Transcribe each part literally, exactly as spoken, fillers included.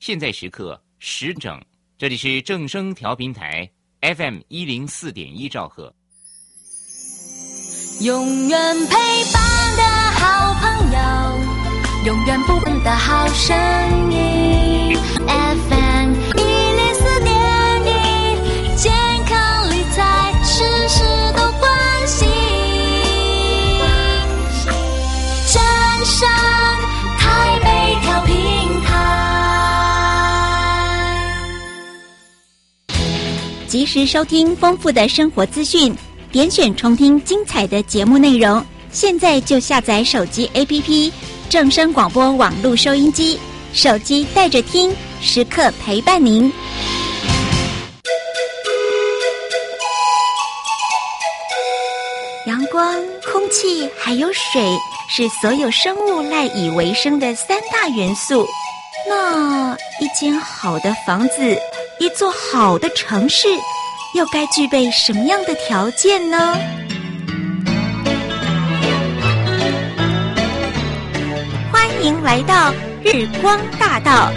现在时刻十整，这里是正声调频台 F M 一零四点一兆赫。 永远陪伴的好朋友，永远不变的好声音 F M 一零四点一，健康理财事事都关心。正声台北调频台， 及时收听丰富的生活资讯，点选重听精彩的节目内容。现在就下载手机 A P P 正声广播网络收音机，手机带着听，时刻陪伴您。阳光、空气还有水是所有生物赖以为生的三大元素。那一间好的房子，一座好的城市，又该具备什么样的条件呢？欢迎来到日光大道。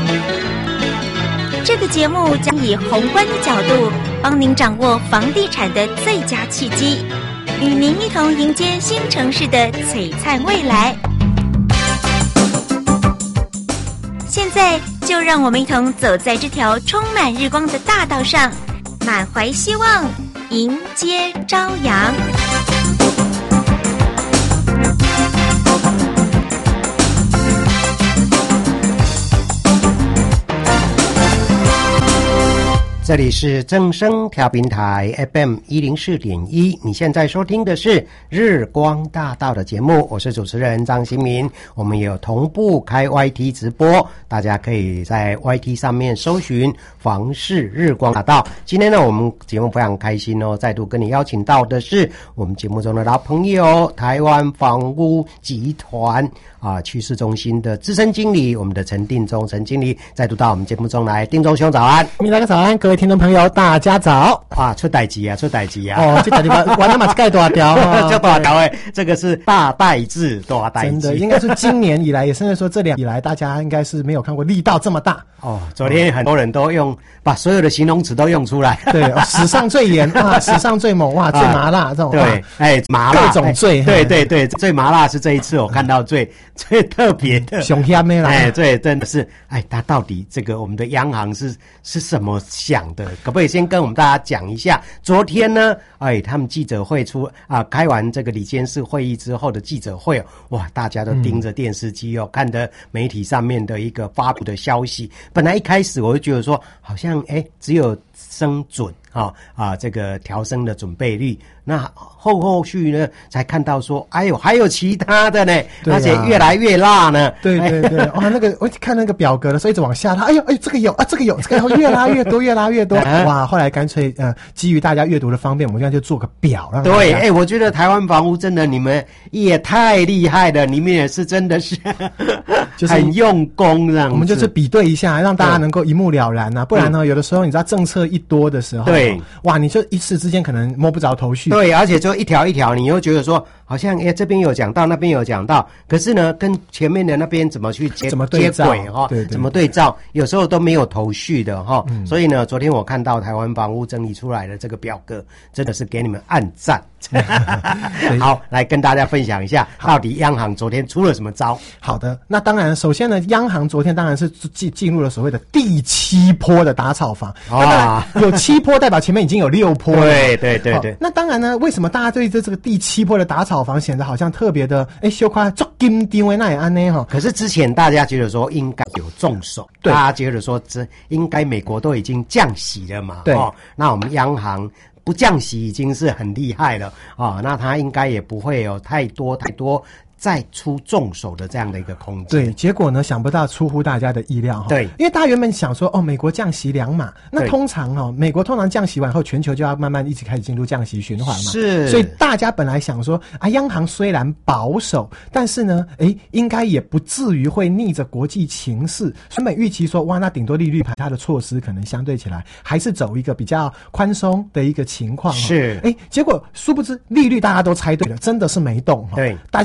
这个节目将以宏观的角度，帮您掌握房地产的最佳契机，与您一同迎接新城市的璀璨未来。现在就让我们一同走在这条充满日光的大道上，满怀希望，迎接朝阳。 这里是正声调频台 F M 一零四点一，你现在收听的是日光大道的节目，我是主持人张新民。我们有同步开 Y T 直播，大家可以在 Y T 上面搜寻房市日光大道。今天呢，我们节目非常开心哦，再度跟你邀请到的是我们节目中的老朋友，台湾房屋集团啊趋势中心的资深经理，我们的陈定中陈经理再度到我们节目中来。定中兄早安。 大家早安，各位听众朋友大家早。 哇，出代志啊出代志啊哦，这代志玩玩的嘛是盖大条哦， 叫大条诶，这个是大代志大代志， 真的应该是今年以来，也甚至说这两以来，大家应该是没有看过力道这么大哦。昨天很多人都用把所有的形容词都用出来， 对，哦、史上最严哇，史上最猛哇，最麻辣这种， 对，哎，麻辣各种最， 哎、对对对，最麻辣是这一次我看到最最特别的， 熊香的啦， 哎，对，真的是，哎，他到底这个我们的央行是是什么想的？可不可以先跟我们大家讲一下？昨天呢，哎，他们记者会出啊，开完这个理监事会议之后的记者会，哇，大家都盯着电视机哦，嗯、看的媒体上面的一个发布的消息。本来一开始我就觉得说，好像哎，只有升准啊啊，这个调升的准备率。那后后续呢，才看到说，哎呦，还有其他的呢，而且越来越辣呢。 对对对，哇，那个我看那个表格的时候一直往下拉，哎呦，哎，这个有啊，这个有，这个越拉越多，越拉越多。哇，后来干脆呃，基于大家阅读的方便，我们现在就做个表让大家。 对，哎，我觉得台湾房屋真的你们也太厉害了，你们也是真的是就是很用功这样子。 我们就是比对一下，让大家能够一目了然啊，不然呢，有的时候你知道政策一多的时候， 对， 哇，你就一时之间可能摸不着头绪。 对，而且就一条一条，你又觉得说好像哎这边有讲到，那边有讲到，可是呢，跟前面的那边怎么去接怎么对照接轨哈？ 对对， 怎么对照，有时候都没有头绪的哈。嗯、所以呢，昨天我看到台湾房屋整理出来的这个表格，真的是给你们按赞。好，来跟大家分享一下，到底央行昨天出了什么招？ 好的，那当然，首先呢，央行昨天当然是进进入了所谓的第七波的打炒房啊，有七波代表前面已经有六波了。 对对对对。 那当然呢，为什么大家对这这个第七波的打炒房显得好像特别的哎羞夸做金定位那也安呢哈？ 可是之前大家觉得说应该有重手，大家觉得说这应该美国都已经降息了嘛， 对， 哦，那我们央行不降息已经是很厉害了啊、哦，那它应该也不会有太多太多再出重手的这样的一个空间。 对，结果呢，想不到出乎大家的意料。 对， 因为大家原本想说，哦，美国降息两码，那通常哦，美国通常降息完后，全球就要慢慢一起开始进入降息循环嘛。 是， 所以大家本来想说，啊，央行虽然保守，但是呢，诶，应该也不至于会逆着国际情势。原本预期说，哇，那顶多利率盘它的措施可能相对起来还是走一个比较宽松的一个情况。 是， 诶，结果殊不知利率大家都猜对了，真的是没动。 对， 大家这个。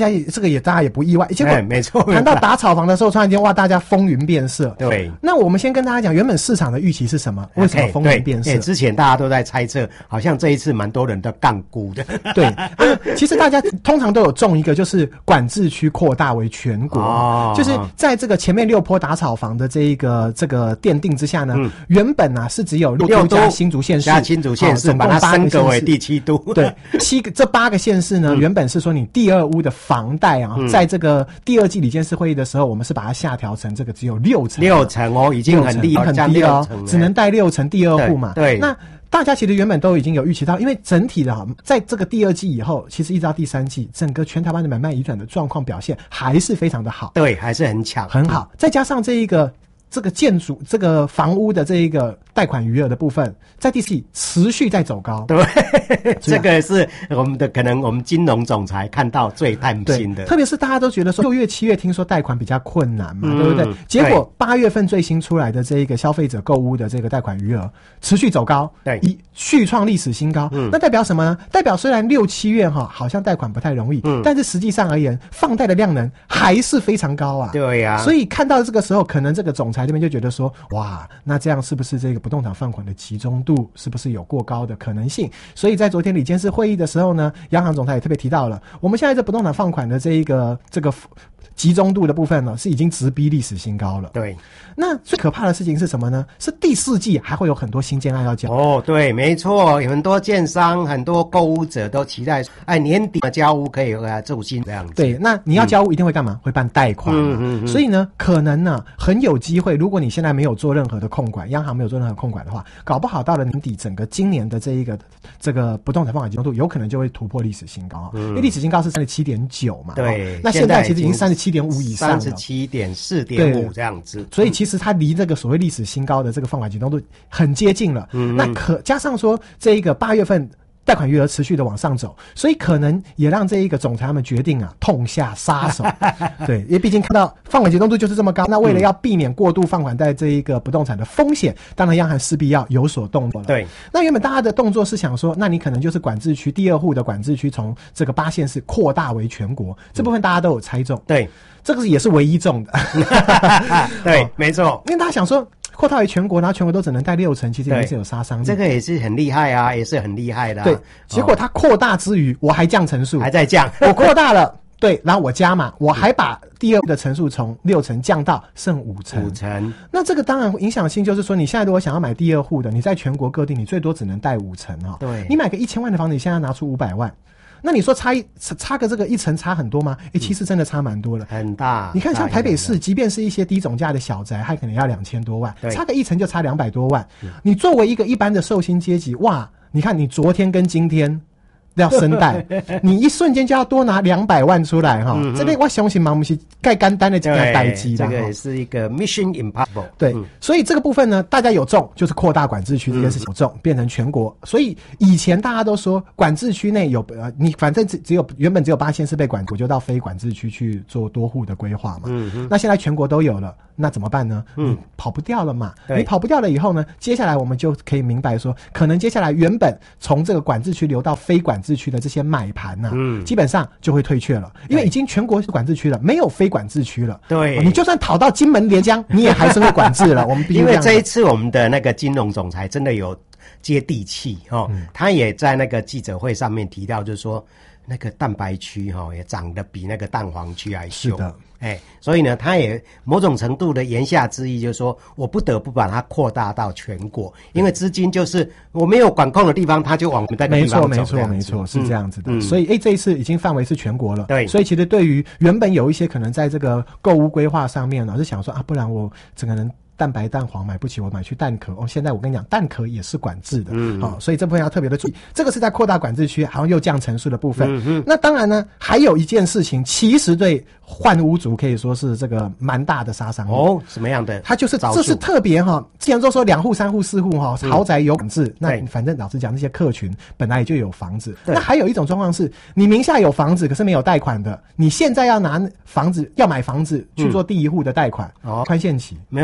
个也大家也不意外。结果、 哎、没错， 谈到打炒房的时候，突然间哇，大家风云变色。 对， 那我们先跟大家讲，原本市场的预期是什么？为什么风云变色？ 欸、之前大家都在猜测，好像这一次蛮多人都杠估的。 对、啊，其实大家通常都有中一个，就是管制区扩大为全国，哦、就是在这个前面六波打炒房的这一个这个奠定之下呢，嗯、原本啊是只有六都加新竹县市， 加新竹县市，把它升格为第七都。 对，七个这八个县市呢，嗯、原本是说你第二屋的房贷啊，嗯、在这个第二季理监事会议的时候，我们是把它下调成这个只有六成， 六成哦，已经很低很低哦，只能贷六成第二户嘛。 对，对那大家其实原本都已经有预期到，因为整体的哈，在这个第二季以后，其实一直到第三季，整个全台湾的买卖移转的状况表现还是非常的好， 对，还是很强， 很好。再加上这一个这个建筑、这个房屋的这一个贷款余额的部分，在第四季持续在走高。 对，这个是我们的可能我们金融总裁看到最担心的。 特别是大家都觉得说六月、七月听说贷款比较困难嘛，嗯、对不对？结果八月份最新出来的这一个消费者购物的这个贷款余额持续走高， 对， 一续创历史新高。嗯、那代表什么呢？代表虽然六七月哈好像贷款不太容易，嗯、但是实际上而言，放贷的量能还是非常高啊。 对呀、啊， 所以看到这个时候，可能这个总裁这边就觉得说，哇，那这样是不是这个不动产放款的集中度是不是有过高的可能性？所以在昨天理监事会议的时候呢，央行总裁也特别提到了，我们现在这不动产放款的这一个这个集中度的部分呢，是已经直逼历史新高了。 对， 那最可怕的事情是什么呢？是第四季还会有很多新建案要交。 哦，对，没错，有很多建商、很多购屋者都期待，哎，年底的交屋可以呃助薪这样子。 对，那你要交屋一定会干嘛？嗯、会办贷款。嗯嗯嗯。所以呢，可能呢很有机会，如果你现在没有做任何的控管，央行没有做任何控管的话，搞不好到了年底，整个今年的这一个这个不动产放款集中度有可能就会突破历史新高。嗯、因为历史新高是三十七点九嘛。 对。 哦、那现在其实已经三十七点五以上了。 三十七点四点五这样子。 所以其实它离这个所谓历史新高的这个放款集中度很接近了。嗯。那可加上说这一个八月份贷款余额持续的往上走，所以可能也让这一个总裁他们决定啊痛下杀手。对，因为毕竟看到放款集中度就是这么高，那为了要避免过度放款在这一个不动产的风险，当然央行势必要有所动作了。 对， 那原本大家的动作是想说，那你可能就是管制区第二户的管制区从这个八县市扩大为全国，这部分大家都有猜中。 对， 这个也是唯一中的。 对，哦、没错， 因为大家想说。扩大为全国，然后全国都只能贷六成，其实也是有杀伤力。 这个也是很厉害啊，也是很厉害的、啊。 对，结果它扩大之余，我还降层数， 还在降。 我扩大了，对，然后我加码，我还把第二的层数从六成降到剩五成。 五成。 那这个当然影响性就是说，你现在如果想要买第二户的，你在全国各地，你最多只能贷五成哈、哦。 对。 你买个一千万的房子，你现在拿出五百万。那你说差一差个这个一层差很多吗？诶、欸，其实真的差蛮多了， 很大。 你看像台北市，即便是一些低总价的小宅，它可能要两千多万，差个一层就差两百多万。你作为一个一般的受薪阶级，哇，你看你昨天跟今天要申贷，你一瞬间就要多拿两百万出来哈、嗯！这边我相信嘛，我们是盖干单的这个代机的， 这个也是一个 mission impossible。 对、嗯，所以这个部分呢，大家有中就是扩大管制区这件事情有中，嗯、变成全国。所以以前大家都说管制区内有呃，你反正只只有原本只有八县市被管，我就到非管制区去做多户的规划嘛。嗯嗯。那现在全国都有了。那怎么办呢？嗯，你跑不掉了嘛。你跑不掉了以后呢，接下来我们就可以明白说，可能接下来原本从这个管制区流到非管制区的这些买盘呐、啊，嗯，基本上就会退却了，因为已经全国是管制区了，没有非管制区了。 对， 你就算逃到金门连江，你也还是会管制了。我们必须因为这一次我们的那个金融总裁真的有接地气哦、嗯，他也在那个记者会上面提到，就是说那个蛋白区哈、哦、也长得比那个蛋黄区还凶。 是的。 哎，所以呢，他也某种程度的言下之意就是说，我不得不把它扩大到全国，因为资金就是我没有管控的地方，他就往我们那个地方走。 没错，没错，没错，是这样子的。 嗯、 所以，哎，这一次已经范围是全国了。 对， 所以其实对于原本有一些可能在这个购物规划上面，老是想说啊，不然我整个人。蛋白蛋黄买不起，我买去蛋壳。哦，现在我跟你讲，蛋壳也是管制的，嗯，好、哦，所以这部分要特别的注意。这个是在扩大管制区，好像又降层数的部分。嗯嗯。那当然呢，还有一件事情，其实对换屋族可以说是这个蛮大的杀伤力。 哦，什么样的？ 它就是这是特别哈，之前都说两户、三户、四户哈，豪宅有管制。嗯、那反正老实讲，那些客群本来也就有房子。那还有一种状况是，你名下有房子，可是没有贷款的，你现在要拿房子要买房子去做第一户的贷款，哦，宽限期没有宽限期。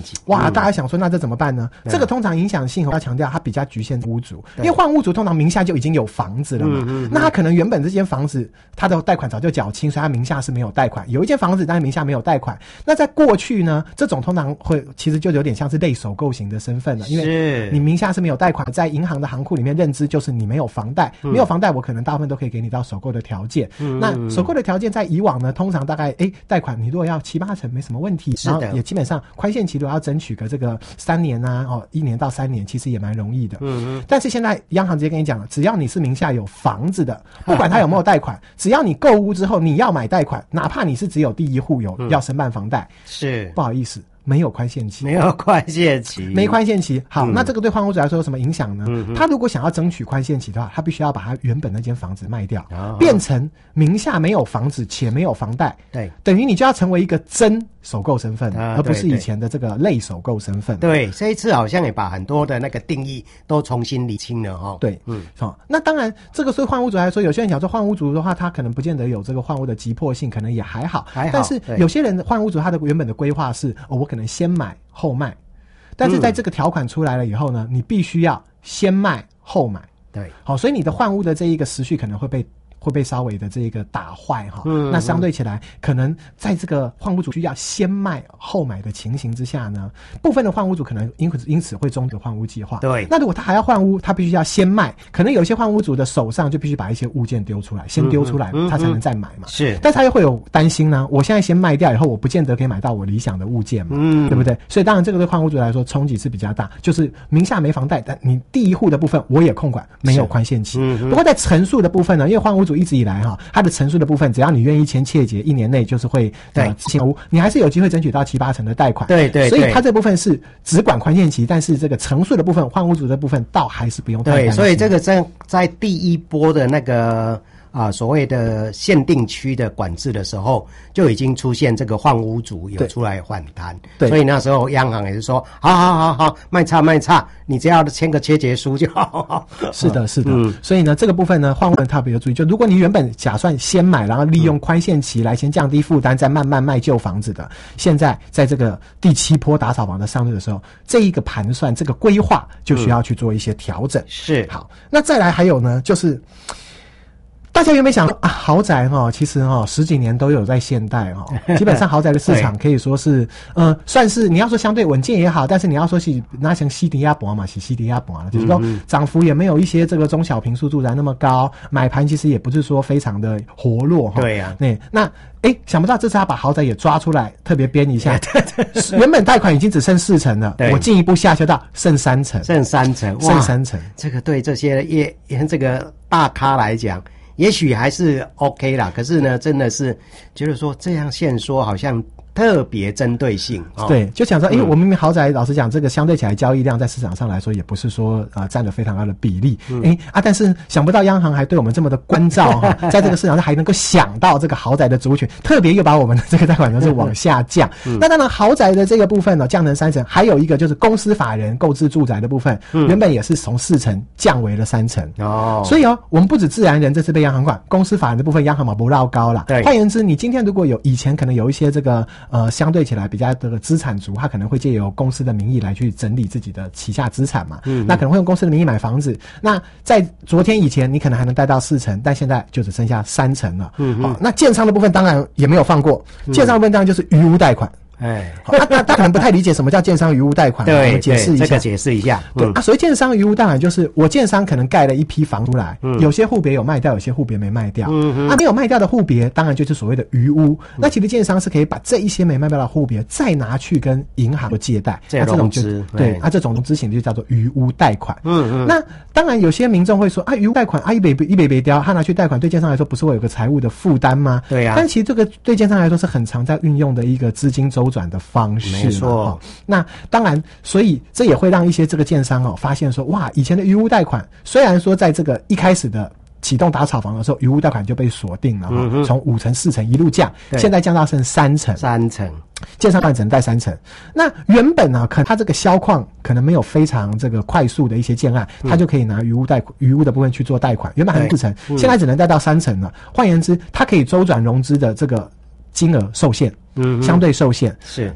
级。 哇， 嗯、 大家想说那这怎么办呢？ 嗯、 这个通常影响性要强调，它比较局限屋主，因为换屋主通常名下就已经有房子了嘛，嗯嗯嗯那他可能原本这间房子他的贷款早就缴清，所以他名下是没有贷款。有一间房子但是名下没有贷款，那在过去呢，这种通常会其实就有点像是类首购型的身份了，因为你名下是没有贷款，在银行的行库里面认知就是你没有房贷，嗯、没有房贷我可能大部分都可以给你到首购的条件。嗯、那首购的条件在以往呢，通常大概诶贷款你如果要七八成没什么问题，然后也基本上宽限期如果要争取个这个三年啊，哦一年到三年，其实也蛮容易的。嗯嗯。但是现在央行直接跟你讲了，只要你是名下有房子的，不管他有没有贷款，只要你购屋之后你要买贷款，哪怕你是只有第一户有、嗯、要申办房贷， 是不好意思。没有宽限期， 没有宽限期， 没宽限期。好，嗯、那这个对换屋主来说有什么影响呢？嗯、他如果想要争取宽限期的话，他必须要把他原本那间房子卖掉，哦、变成名下没有房子且没有房贷。对，等于你就要成为一个真首购身份，啊、而不是以前的这个类首购身份。 对，这一次好像也把很多的那个定义都重新理清了哈。 对，嗯，好、哦，那当然，这个对换屋主来说，有些人讲说换屋主的话，他可能不见得有这个换屋的急迫性，可能也还好。还好，但是有些人换屋主他的原本的规划是，哦，我可能先买后卖，但是在这个条款出来了以后呢，嗯、你必须要先卖后买。 对， 好，所以你的换屋的这一个时序可能会被会被稍微的这个打坏哈。嗯，那相对起来，可能在这个换屋主需要先卖后买的情形之下呢，部分的换屋主可能因此因此会终止换屋计划。 对， 那如果他还要换屋，他必须要先卖，可能有些换屋主的手上就必须把一些物件丢出来，先丢出来，嗯、他才能再买嘛。 是， 但他又会有担心呢，我现在先卖掉以后，我不见得可以买到我理想的物件嘛，嗯，对不对？所以当然这个对换屋主来说冲击是比较大，就是名下没房贷，但你第一户的部分我也控管，没有宽限期。嗯、不过在陈述的部分呢，因为换屋主一直以来哈，他的陈述的部分，只要你愿意签切结，一年内就是会对进屋，你还是有机会争取到七八成的贷款。 对 对, 对， 所以他这部分是只管宽限期，但是这个陈述的部分，换屋主的部分倒还是不用太担心。 对，所以这个在在第一波的那个啊所谓的限定区的管制的时候，就已经出现这个换屋主有出来反弹。对，所以那时候央行也是说，好好好好，卖差卖差，你只要签个切结书就好。 是的，是的。嗯、所以呢，这个部分呢，换屋人特别要注意，就如果你原本打算先买，然后利用宽限期来先降低负担，再慢慢卖旧房子的，现在在这个第七波打扫房的上路的时候，这一个盘算，这个规划就需要去做一些调整。嗯、 是。 好，那再来还有呢，就是。大家有没有想啊？豪宅哈，其实哈十几年都有在现代哈，基本上豪宅的市场可以说是，呃，算是你要说相对稳健也好，但是你要说是那像西迪亚博嘛，是西迪亚博了，就是说涨幅也没有一些这个中小坪数住宅那么高，买盘其实也不是说非常的活络哈。 对呀、啊， 对，那诶，想不到这次他把豪宅也抓出来，特别编一下，原本贷款已经只剩四成了，我进一步下修到剩三成， 剩三成， 剩三成， 这个对这些业这个大咖来讲。也许还是 OK 啦，可是呢，真的是觉得说这样限缩好像特别针对性。哦、 对，就想说，诶、欸，我明明豪宅，老实讲，这个相对起来交易量在市场上来说，也不是说呃占了非常高的比例。诶、嗯欸、啊，但是想不到央行还对我们这么的关照哈，在这个市场上还能够想到这个豪宅的族群，特别又把我们的这个贷款就是往下降。嗯、那当然，豪宅的这个部分呢、哦，降成三成，还有一个就是公司法人购置住宅的部分，嗯、原本也是从四成降为了三成。哦，所以哦，我们不止自然人这次被央行管，公司法人的部分央行嘛不绕高了。对，换言之，你今天如果有以前可能有一些这个呃相对起来比较这个资产族，他可能会借由公司的名义来去整理自己的旗下资产嘛。嗯，那可能会用公司的名义买房子。那在昨天以前，你可能还能贷到四成，但现在就只剩下三成了。嗯，好、哦，那建商的部分当然也没有放过，建商的部分当然就是余屋贷款。哎，他他他可能不太理解什么叫建商余屋贷款， 对， 解释一下， 这个解释一下。 对、嗯、啊，所谓建商余屋贷款就是我建商可能盖了一批房出来，嗯、有些户别有卖掉，有些户别没卖掉。嗯啊，没有卖掉的户别，当然就是所谓的余屋。嗯、那其实建商是可以把这一些没卖掉的户别再拿去跟银行借贷， 这种就对啊，这种融资型就叫做余屋贷款。嗯嗯。那当然有些民众会说啊，余屋贷款啊，一北一北北雕，他拿去贷款，对建商来说不是会有个财务的负担吗？ 对呀、啊。 但其实这个对建商来说是很常在运用的一个资金周转的方式。 没错、 哦，那当然，所以这也会让一些这个建商哦发现说，哇，以前的余屋贷款虽然说在这个一开始的启动打炒房的时候，余屋贷款就被锁定了，嗯、从五成、四成一路降，现在降到剩三成， 三成， 建商只能贷三成。那原本啊，可能他这个销况可能没有非常这个快速的一些建案，他、嗯、就可以拿余屋贷余屋的部分去做贷款，原本还是四成，嗯、现在只能贷到三成了。换言之，它可以周转融资的这个金额受限，嗯，相对受限。 是那。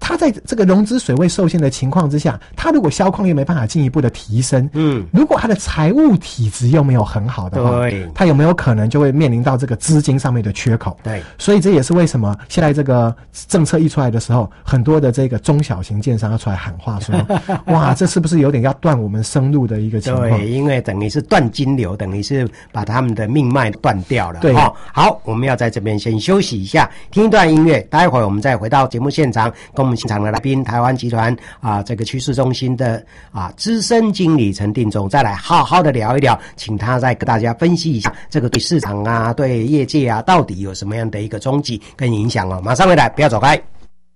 它在这个溶脂水位受限的情况之下，它如果销况又没办法进一步的提升，嗯，如果它的财务体质又没有很好的话，对，它有没有可能就会面临到这个资金上面的缺口？对，所以这也是为什么现在这个政策一出来的时候，很多的这个中小型建商要出来喊话说，哇，这是不是有点要断我们生路的一个情况？ 对，因为等于是断金流，等于是把他们的命脉断掉了。对，哦，好，我们要在这边先休息一下，听一段音乐，待会儿我们再回到节目现场，跟我们现场的来宾，台湾集团啊这个趋势中心的啊资深经理陈定中，再来好好的聊一聊，请他再跟大家分析一下这个对市场啊、对业界啊，到底有什么样的一个冲击跟影响哦。马上回来，不要走开。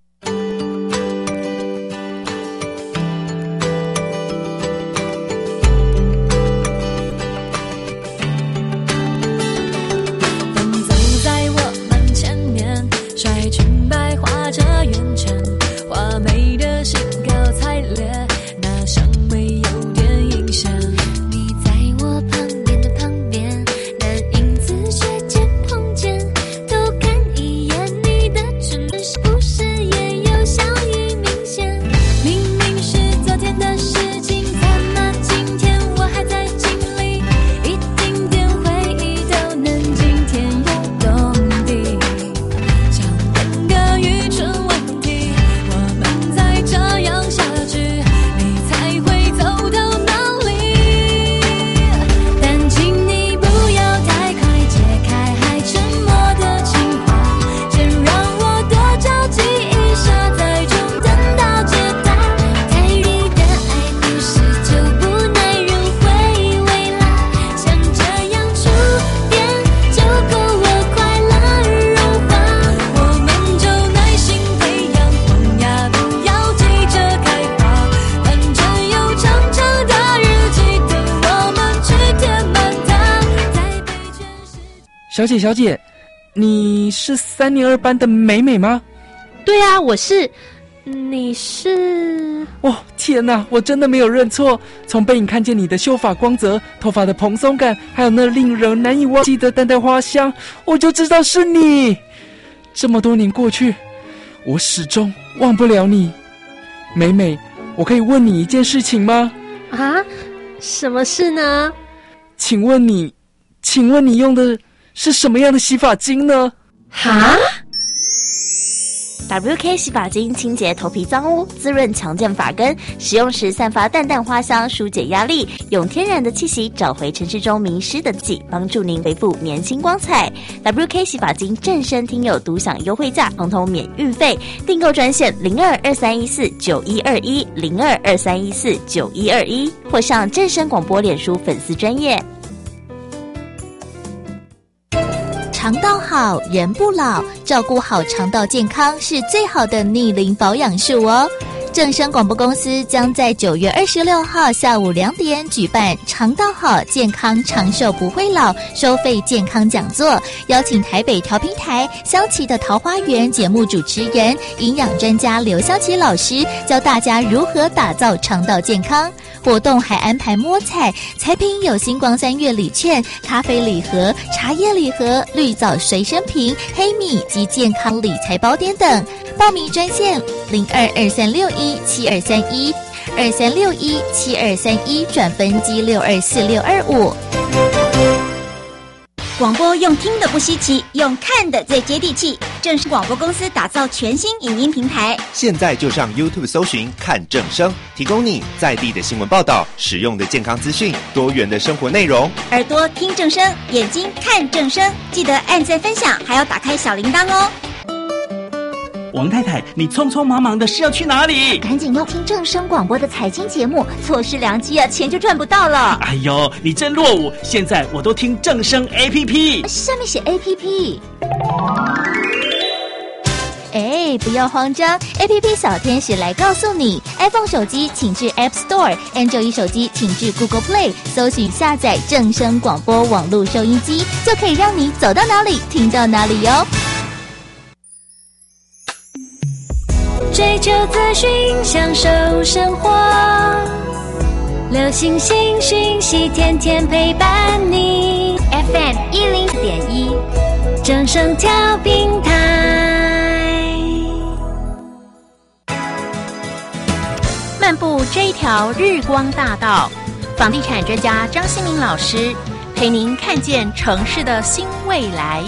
小姐小姐，你是三年二班的美美吗？ 对啊，我是。你是？ 哦，天哪，我真的没有认错。从背影看见你的秀发光泽，头发的蓬松感，还有那令人难以忘记的淡淡花香，我就知道是你。这么多年过去，我始终忘不了你。美美，我可以问你一件事情吗？ 啊？什么事呢？ 请问你，请问你用的是什么样的洗发精呢？ 哈 W K 洗发精清洁头皮脏污，滋润强健发根，使用时散发淡淡花香，疏解压力，用天然的气息找回城市中迷失的自己，帮助您恢复年轻光彩。W K 洗发精正身听友独享优惠价，通通免运费，订购专线零二二三一四九一二一零二二三一四九一二一，或上正声广播脸书粉丝专页。肠道好，人不老，照顾好肠道健康是最好的逆龄保养术哦。正声广播公司将在九月二十六号下午两点举办肠道好，健康长寿不会老收费健康讲座，邀请台北调频台香琪的桃花源节目主持人、营养专家刘香琪老师教大家如何打造肠道健康。活动还安排摸彩，彩品有星光三月礼券、咖啡礼盒、茶叶礼盒、绿藻随身瓶、黑米及健康理财宝典等。报名专线零二二三六一七二三一二三六一七二三一转分机六二四六二五。 广播用听的不稀奇，用看的最接地气。正声广播公司打造全新影音平台， 现在就上 YouTube 搜寻看正声，提供你在地的新闻报道、实用的健康资讯、多元的生活内容。 耳朵听正声，眼睛看正声，记得按赞分享，还要打开小铃铛哦。 王太太，你匆匆忙忙的是要去哪里？ 赶紧要听正声广播的财经节目，错失良机啊，钱就赚不到了。 哎呦，你真落伍！现在我都听正声 A P P， 上面写 A P P。 哎，不要慌张 ，A P P 小天使来告诉你 ，iPhone 手机请至 App Store，Android 手机请至 Google Play， 搜寻下载正声广播网络收音机，就可以让你走到哪里听到哪里哟。 追求资讯，享受生活，流行新讯息，天天陪伴你。F M 一零四点一，正声调频台。 漫步这一条日光大道，房地产专家张新民老师陪您看见城市的新未来。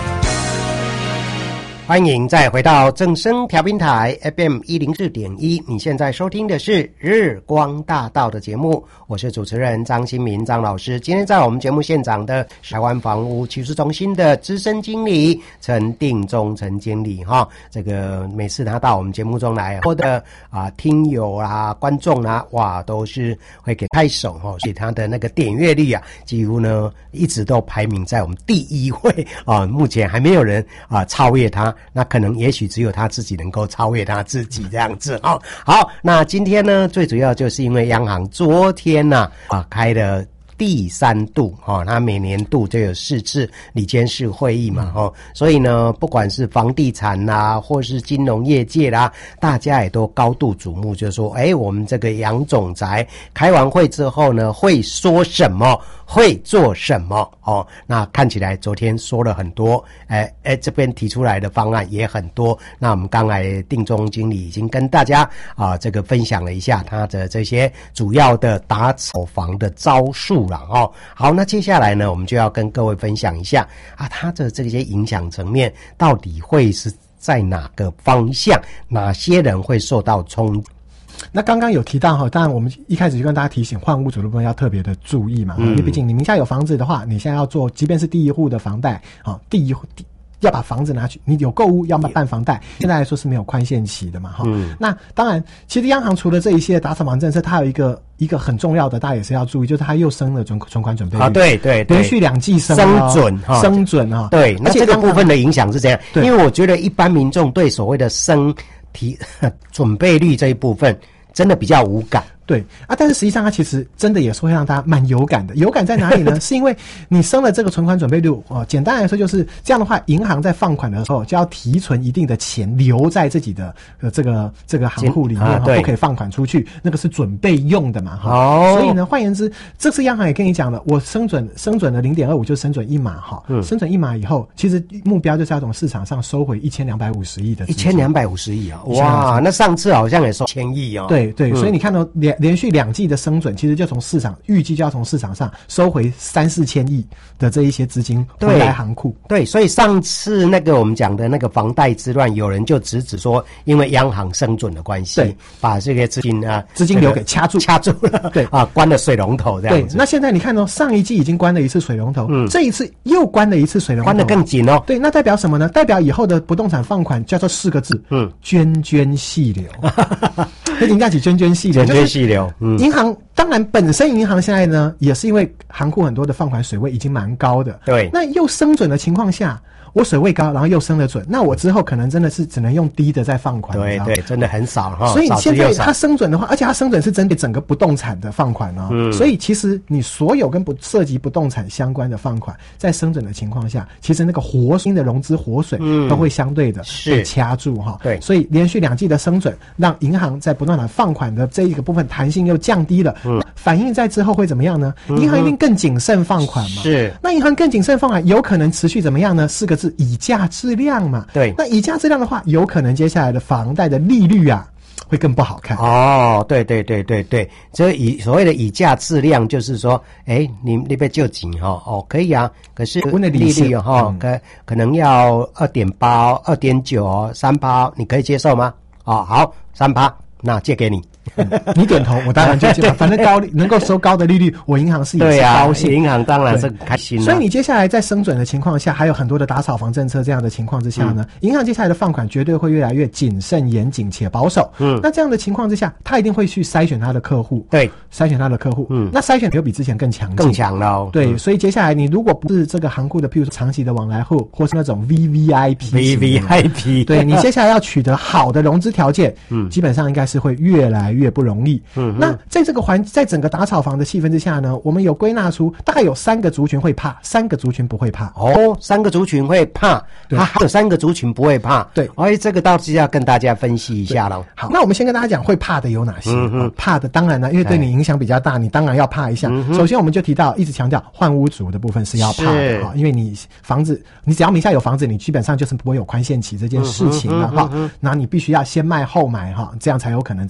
欢迎再回到正声调频台 F M 一零四点一，你现在收听的是日光大道的节目，我是主持人张新民张老师。今天在我们节目现场的台湾房屋趋势中心的资深经理陈定中陈经理哈，这个每次他到我们节目中来，或的啊听友啊观众啊，哇都是会给拍手哈，所以他的那个点阅率啊，几乎呢一直都排名在我们第一位啊，目前还没有人啊超越他。那可能也许只有他自己能够超越他自己这样子哦。好，那今天呢，最主要就是因为央行昨天呢 啊, 啊开了第三度哦，它每年度就有四次理监事会议嘛哦，所以呢，不管是房地产啦，或是金融业界啦，大家也都高度瞩目，就是说，哎，我们这个杨总裁开完会之后呢，会说什么？会做什么哦？那看起来昨天说了很多，哎哎，这边提出来的方案也很多。那我们刚才定中经理已经跟大家啊这个分享了一下他的这些主要的打炒房的招数了哦。好，那接下来呢，我们就要跟各位分享一下啊，他的这些影响层面到底会是在哪个方向，哪些人会受到冲击？ 那刚刚有提到哈，当然我们一开始就跟大家提醒，换屋主的部分要特别的注意嘛，嗯、因为毕竟你名下有房子的话，你现在要做，即便是第一户的房贷，啊，第一户第要把房子拿去，你有购屋要办房贷，现在来说是没有宽限期的嘛，哈、嗯。那当然，其实央行除了这一些打炒房政策，它有一个一个很重要的，大家也是要注意，就是它又升了存存款准备率啊， 对对对， 连续两季升升准哈， 升准啊， 对。那这个部分的影响是怎样？ 对， 因为我觉得一般民众对所谓的升提准备率这一部分真的比较无感。 对啊，但是实际上它其实真的也是会让大家蛮有感的。有感在哪里呢？是因为你升了这个存款准备率哦，简单来说就是这样的话，银行在放款的时候就要提存一定的钱留在自己的呃这个这个行库里面，啊、不可以放款出去，那个是准备用的嘛。哈、哦，所以呢，换言之，这次央行也跟你讲了，我升准升准了零点二五就升准一码哈，嗯，升准一码以后，其实目标就是要从市场上收回一千两百五十亿的一千两百五十亿啊！哇，那上次好像也收千亿哦。 对对，嗯、所以你看到连连续两季的升准，其实就从市场预计就要从市场上收回三四千亿的这一些资金回来行库。 对，所以上次那个我们讲的那个房贷之乱，有人就直指说，因为央行升准的关系，把这个资金啊资金流给掐住， 掐住了，对啊，关了水龙头这样子。 对，那现在你看哦，上一季已经关了一次水龙头，嗯，这一次又关了一次水龙头， 关得更紧哦。 对，那代表什么呢？代表以后的不动产放款叫做四个字，嗯，涓涓细流。那人家起涓涓细流， 涓涓细流，嗯， 银行。当然，本身银行现在呢，也是因为行库很多的放款水位已经蛮高的， 对， 那又升准的情况下，我水位高，然后又升了准，那我之后可能真的是只能用低的再放款， 对对，真的很少哈。 所以现在它升准的话，而且它升准是针对整个不动产的放款哦，嗯，所以其实你所有跟不涉及不动产相关的放款，在升准的情况下，其实那个活新的融资活水都会相对的被掐住哈， 对， 所以连续两季的升准，让银行在不动产放款的这一个部分弹性又降低了，嗯，反映在之后会怎么样呢？银行一定更谨慎放款嘛， 是， 那银行更谨慎放款，有可能持续怎么样呢？四个字，以价质量嘛， 对， 那以价质量的话，有可能接下来的房贷的利率啊会更不好看哦。对对对对对，这以所谓的以价质量，就是说，哎，你那边就紧哈，哦，可以啊，可是利率哈，可、嗯、可能要二点八、二点九、三趴，你可以接受吗？哦，好，三趴，那借给你。 嗯、你点头，我当然就接受。反正高能够收高的利率，我银行是也是高兴， 对啊，银行当然是开心了。 所以你接下来在升准的情况下，还有很多的打炒房政策这样的情况之下呢，嗯、银行接下来的放款绝对会越来越谨慎、严谨且保守。嗯，那这样的情况之下，他一定会去筛选他的客户， 对， 筛选他的客户。嗯，那筛选有比之前更强、 更强了、哦。 对，嗯、所以接下来你如果不是这个行库的，譬如说长期的往来户，或是那种 V V I P，V V I P， 对你接下来要取得好的融资条件，嗯，基本上应该是会越来越不容易。嗯，那在这个环，在整个打炒房的气氛之下呢，我们有归纳出大概有三个族群会怕，三个族群不会怕。 哦，三个族群会怕，啊，还有三个族群不会怕。 对， 哎，这个倒是要跟大家分析一下了。 好，那我们先跟大家讲会怕的有哪些？嗯嗯、怕的当然呢，因为对你影响比较大，你当然要怕一下。嗯、首先，我们就提到一直强调换屋族的部分是要怕的哈，因为你房子，你只要名下有房子，你基本上就是不会有宽限期这件事情了哈。那、嗯、你必须要先卖后买哈，这样才有可能争取到比较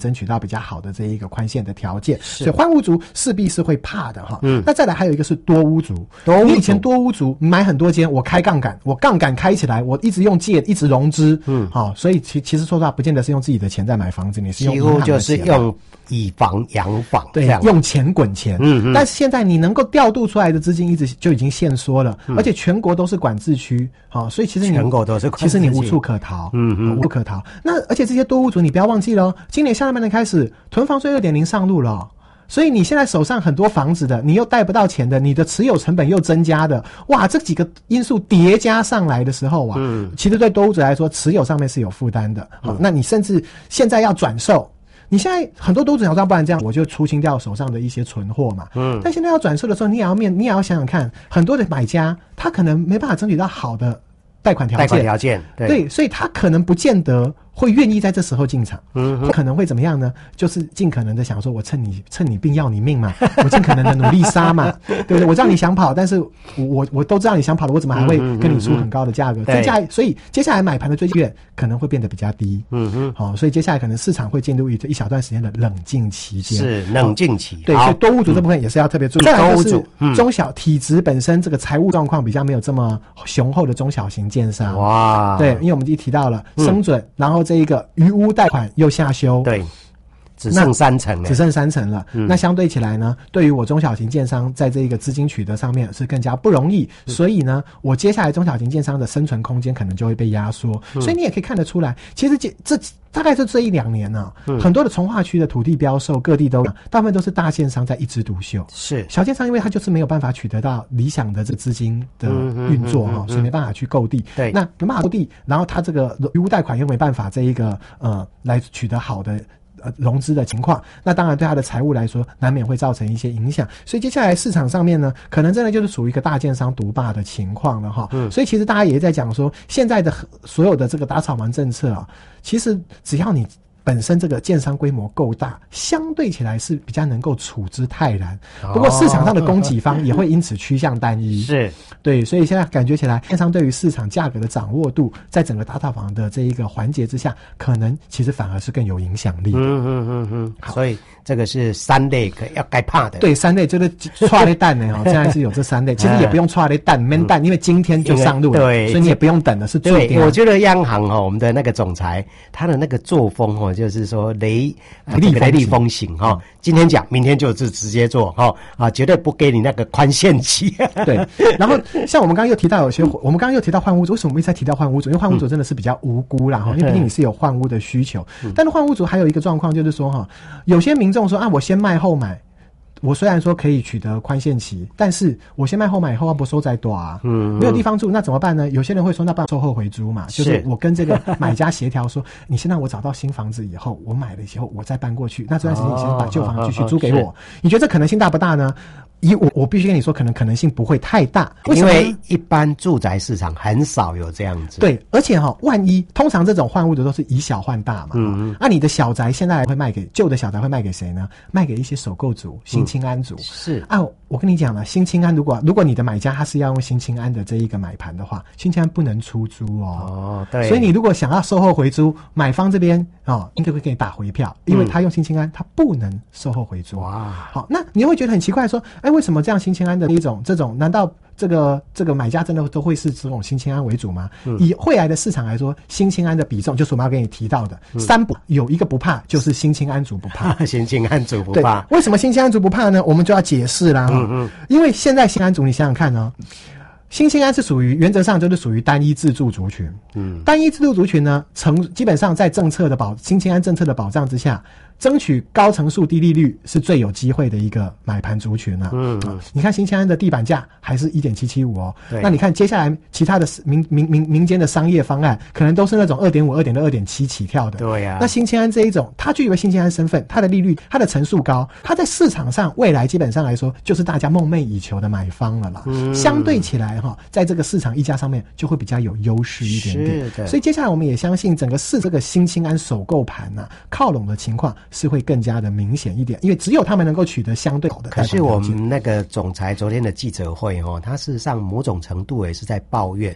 较好的这一个宽限的条件，所以换屋族势必是会怕的哈。嗯，那再来还有一个是多屋族，多屋族你以前多屋族买很多间，我开杠杆，我杠杆开起来，我一直用借，一直融资，嗯，好、哦，所以其其实说实话，不见得是用自己的钱在买房子，你是用银行的钱， 几乎就是用以房养房， 对，用钱滚钱。嗯嗯。但是现在你能够调度出来的资金一直就已经限缩了，嗯、而且全国都是管制区，好、哦，所以其实你全国都是管制区， 其实你无处可逃，嗯嗯，无处可逃。那而且这些多屋族，你不要忘记了，今年下半年开始，囤房税 二点零 上路了。所以你现在手上很多房子的，你又贷不到钱的，你的持有成本又增加的，哇，这几个因素叠加上来的时候啊，嗯，其实对多屋族来说，持有上面是有负担的。好、嗯，那你甚至现在要转售。你现在很多多屋主想说，不然这样我就出清掉手上的一些存货嘛。嗯，但现在要转售的时候，你也要面，你也要想想看，很多的买家他可能没办法争取到好的贷款条件，贷款条件，对， 对，所以他可能不见得会愿意在这时候进场。嗯，可能会怎么样呢？就是尽可能的想说，我趁你趁你病要你命嘛，我尽可能的努力杀嘛，对不对？我知道你想跑，但是我我都知道你想跑了，我怎么还会跟你出很高的价格？增加，所以接下来买盘的追击率可能会变得比较低。嗯哼，好、哦，所以接下来可能市场会进入一一小段时间的冷静期间。 是冷静期。 对，所以多屋主这部分也是要特别注意。再来就是中小体质本身这个财务状况比较没有这么雄厚的中小型建商。哇，对，因为我们已经提到了升准，嗯、然后这一个余屋贷款又下修， 对，只剩三成了， 只剩三成了。嗯、那相对起来呢，对于我中小型建商在这一个资金取得上面是更加不容易，嗯、所以呢，我接下来中小型建商的生存空间可能就会被压缩。嗯、所以你也可以看得出来，其实这这大概是这一两年呢、啊，嗯、很多的从化区的土地标售，各地都大部分都是大建商在一枝独秀， 是小建商，因为他就是没有办法取得到理想的这个资金的运作哈、嗯嗯嗯嗯，所以没办法去购地。对，那没办法购地，然后他这个余屋贷款又没办法这一个呃来取得好的。呃，融资的情况，那当然对他的财务来说，难免会造成一些影响。所以接下来市场上面呢，可能真的就是属于一个大建商独霸的情况了哈。嗯，所以其实大家也在讲说，现在的所有的这个打草芒政策啊，其实只要你本身这个建商规模够大，相对起来是比较能够处之泰然。不过市场上的供给方也会因此趋向单一。是，对，所以现在感觉起来，建商对于市场价格的掌握度，在整个打套房的这一个环节之下，可能其实反而是更有影响力的。 嗯嗯嗯嗯。所以这个是三类可要该怕的。 对，三类就是踹类蛋呢，现在是有这三类，其实也不用踹类蛋、闷蛋，因为今天就上路了，对，所以你也不用等了，是注定。 对，我觉得央行哦，我们的那个总裁，他的那个作风哦。就是说雷雷雷厉风行哈、哦，今天讲，明天就是直接做哈、哦、啊，绝对不给你那个宽限期。 对，然后像我们刚刚又提到有些，我们刚刚又提到换屋主，为什么我们一直在提到换屋主？因为换屋主真的是比较无辜啦哈、嗯，因为毕竟你是有换屋的需求。嗯、但是换屋主还有一个状况就是说哈，有些民众说啊，我先卖后买。我虽然说可以取得宽限期，但是我先卖后买以后要不收再多啊，嗯，没有地方住，那怎么办呢？有些人会说，那办售后回租嘛，就是我跟这个买家协调说，你先让我找到新房子以后，我买了以后我再搬过去，那这段时间你先把旧房继续租给我，你觉得这可能性大不大呢？以我我必须跟你说，可能可能性不会太大，为因为一般住宅市场很少有这样子。 对，而且哈、哦，万一通常这种换屋的都是以小换大嘛，嗯嗯，啊，你的小宅现在会卖给旧的小宅会卖给谁呢？卖给一些首购族、新青安族。嗯、是啊，我跟你讲了，新青安如果如果你的买家他是要用新青安的这一个买盘的话，新青安不能出租哦。哦，对。所以你如果想要售后回租，买方这边哦，应该会给你打回票，因为他用新青安，他不能售后回租。哇，好，那你会觉得很奇怪说，哎。为什么这样新青安的一种这种？难道这个这个买家真的都会是这种新青安为主吗？嗯、以未来的市场来说，新青安的比重就是我们要跟你提到的、嗯、三不有一个不怕，就是新青安族不怕。 新青安族不怕， 为什么新青安族不怕呢？我们就要解释啦。嗯嗯，因为现在新安族，你想想看呢、哦。新青安是属于原则上就是属于单一自住族群，嗯，单一自住族群呢，成基本上在政策的保新青安政策的保障之下，争取高成数低利率是最有机会的一个买盘族群啊。嗯嗯，你看新青安的地板价还是 一点七七五 哦，那你看接下来其他的民民民民间的商业方案，可能都是那种 二点五、二点六、二点七 起跳的。对呀、啊，那新青安这一种，它具有新青安身份，它的利率、它的成数高，它在市场上未来基本上来说就是大家梦寐以求的买方了啦。嗯，相对起来。在这个市场溢价上面就会比较有优势一点点，所以接下来我们也相信整个市这个新青安首购盘啊靠拢的情况是会更加的明显一点，因为只有他们能够取得相对好的贷款条件。 可是我们那个总裁昨天的记者会哦，他事实上某种程度也是在抱怨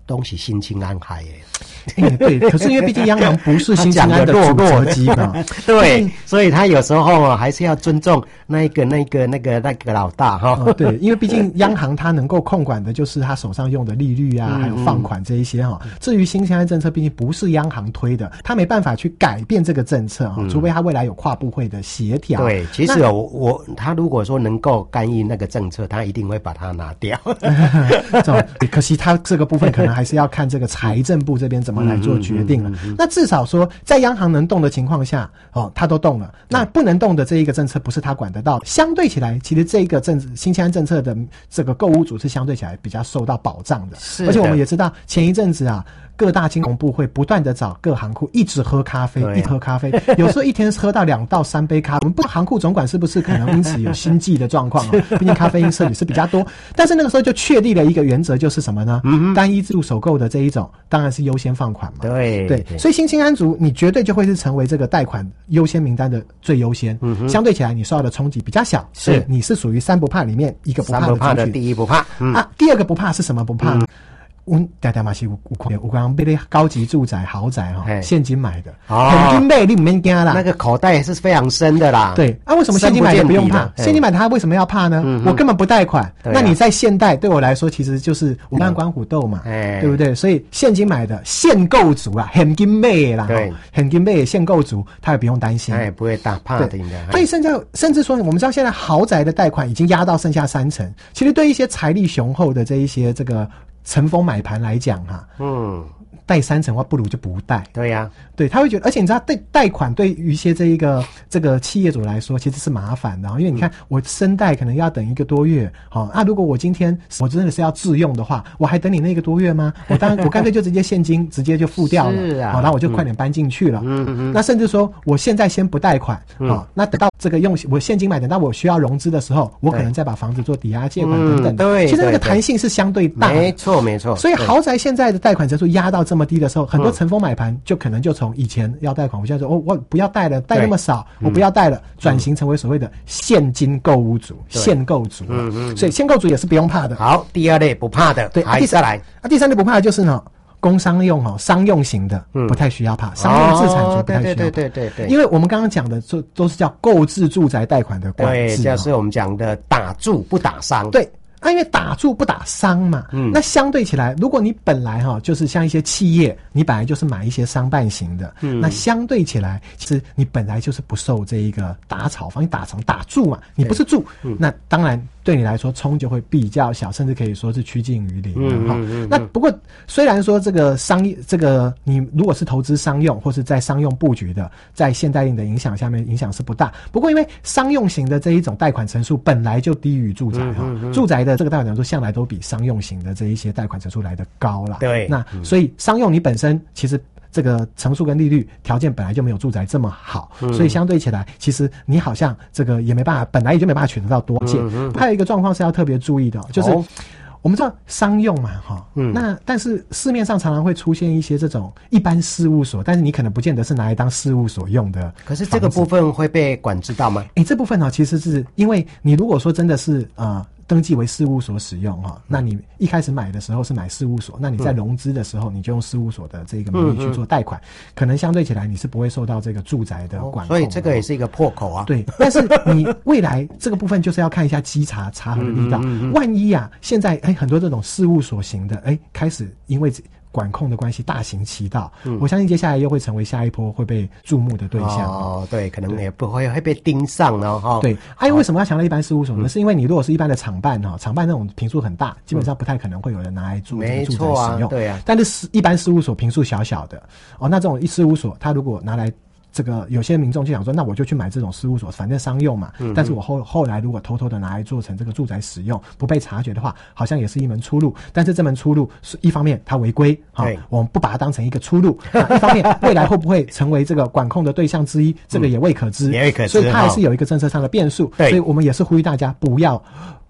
东西新青安海耶。 欸、对，可是因为毕竟央行不是新青安的主责机嘛， 对，所以他有时候啊还是要尊重那一个、那个、那个、那个老大哈、 哦。对，因为毕竟央行它能够控管的就是他手上用的利率啊，嗯、还有放款这一些哈。至于新青安政策，毕竟不是央行推的，他没办法去改变这个政策哈、嗯，除非他未来有跨部会的协调。 对，其实我我他如果说能够干预那个政策，他一定会把它拿掉。 可惜他这个部分可能还是要看这个财政部这边怎么来做决定了。嗯嗯嗯嗯、那至少说，在央行能动的情况下，哦，他都动了。那不能动的这一个政策，不是他管得到的。相对起来，其实这一个政新青安政策的这个购屋组是相对起来比较受到保障的。 是的， 而且我们也知道，前一阵子啊。各大金融部会不断的找各行库一直喝咖啡，一直喝咖啡，有时候一天喝到两到三杯咖啡。我们不知道行库总管是不是可能因此有心悸的状况啊？毕竟咖啡因摄取是比较多。但是那个时候就确立了一个原则，就是什么呢？嗯、单一自住首购的这一种，当然是优先放款嘛。 对对, 对，所以新青安族你绝对就会是成为这个贷款优先名单的最优先。嗯、相对起来，你受到的冲击比较小，是你是属于三不怕里面一个不怕的。 三不怕的第一不怕、 嗯、啊，第二个不怕是什么不怕？嗯我大家嘛是有有有刚被那高级住宅豪宅哈、哦，现金买的， 哦、 现金买你不用怕啦， 那个口袋是非常深的啦。 对，啊，为什么现金买的不用怕？现金买的他为什么要怕呢？嗯、我根本不贷款、啊。那你在现代对我来说，其实就是五万关虎斗嘛，嗯、对不对？所以现金买的现购族啊，现金买的啦，对，现金买的现购族，他也不用担心， 他也不会大怕的应该。 所以现在甚至说，我们知道现在豪宅的贷款已经压到剩下三成，其实对一些财力雄厚的这一些这个。乘风买盘来讲哈、啊，嗯，贷三成的话不如就不贷。 对呀、啊， 对，他会觉得，而且你知道贷贷款对于一些这一个这个企业主来说其实是麻烦的，因为你看、嗯、我申贷可能要等一个多月，好、哦、啊，如果我今天我真的是要自用的话，我还等你那个多月吗？我当然我干脆就直接现金直接就付掉了，是啊，好、哦，然后我就快点搬进去了。嗯嗯嗯。那甚至说我现在先不贷款，嗯、哦，那等到这个用我现金买，等到我需要融资的时候，我可能再把房子做抵押借款等等。 嗯、对， 其实那个弹性是相对大的。 没错没错。 所以豪宅现在的贷款成数压到这么低的时候，很多乘风买盘就可能就从以前要贷款，我现在说哦，我不要贷了，贷那么少，我不要贷了，转型成为所谓的现金购屋族、现购族。嗯嗯。所以现购族也是不用怕的。 好，第二类不怕的， 对，啊、第三来，啊，第三类不怕的就是呢。工商用哦，商用型的、嗯、不太需要怕，商用自产族不太需要怕。 对对对对对， 因为我们刚刚讲的都都是叫购置住宅贷款的管制， 对，就是我们讲的打住不打商。 对。啊，因为打住不打商嘛，嗯，那相对起来，如果你本来哈就是像一些企业，你本来就是买一些商办型的，嗯，那相对起来，其实你本来就是不受这一个打炒房，你打成打住嘛，你不是住，嗯、那当然对你来说冲就会比较小，甚至可以说是趋近于零。嗯嗯嗯。那不过虽然说这个商业，这个你如果是投资商用或是在商用布局的，在现代令的影响下面，影响是不大。不过因为商用型的这一种贷款成数本来就低于住宅哈、嗯嗯嗯，住宅的这个贷款成数向来都比商用型的这一些贷款成数来得高啦。 对。 那、嗯、所以商用你本身其实。这个成数跟利率条件本来就没有住宅这么好、嗯，所以相对起来，其实你好像这个也没办法，本来也就没办法取得到多借、嗯嗯。还有一个状况是要特别注意的，就是我们知道商用嘛，哈、嗯，那但是市面上常常会出现一些这种一般事务所，但是你可能不见得是拿来当事务所用的。 可是这个部分会被管制到吗？ 诶，这部分呢、哦，其实是因为你如果说真的是呃。登记为事务所使用哈，那你一开始买的时候是买事务所，那你在融资的时候你就用事务所的这个名义去做贷款、嗯嗯，可能相对起来你是不会受到这个住宅的管控、哦， 所以这个也是一个破口啊。 对，但是你未来这个部分就是要看一下稽查查核的力道，嗯嗯嗯万一啊，现在哎很多这种事务所型的哎开始因为管控的关系大行其道、嗯，我相信接下来又会成为下一波会被注目的对象。 哦，对，可能也不会会被盯上了哈、哦。 对，哎、啊，为什么要强调一般事务所呢、嗯？是因为你如果是一般的厂办哈，厂办那种坪数很大，基本上不太可能会有人拿来住这个住宅使用。 啊对啊。 但是一般事务所坪数小小的，哦，那这种一事务所，他如果拿来。这个有些民众就想说，那我就去买这种事务所，反正商用嘛。嗯、但是我后后来如果偷偷的拿来做成这个住宅使用，不被察觉的话，好像也是一门出路。但是这门出路是一方面它违规，好、哦，我们不把它当成一个出路；一方面未来会不会成为这个管控的对象之一，这个也未可知。 也未可知。 所以它还是有一个政策上的变数。所以我们也是呼吁大家不要。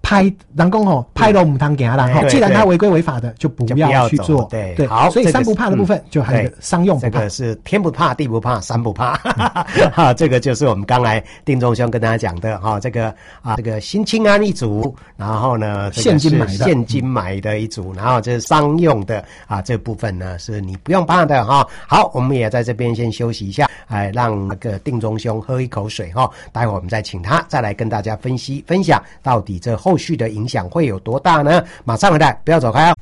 拍人讲吼，拍都唔通行啦吼。既然他违规违法的，就不要去做。 对对，好，所以三不怕的部分就还有商用不怕， 这个是天不怕地不怕三不怕。哈，这个就是我们刚才定中兄跟大家讲的哈，这个啊这个新青安一组，然后呢现金买的现金买的一组，然后这是商用的啊这部分呢是你不用怕的哈。好，我们也在这边先休息一下，哎，让那个定中兄喝一口水哈，待会我们再请他再来跟大家分析分享到底这后续的影响会有多大呢？马上回来，不要走开啊！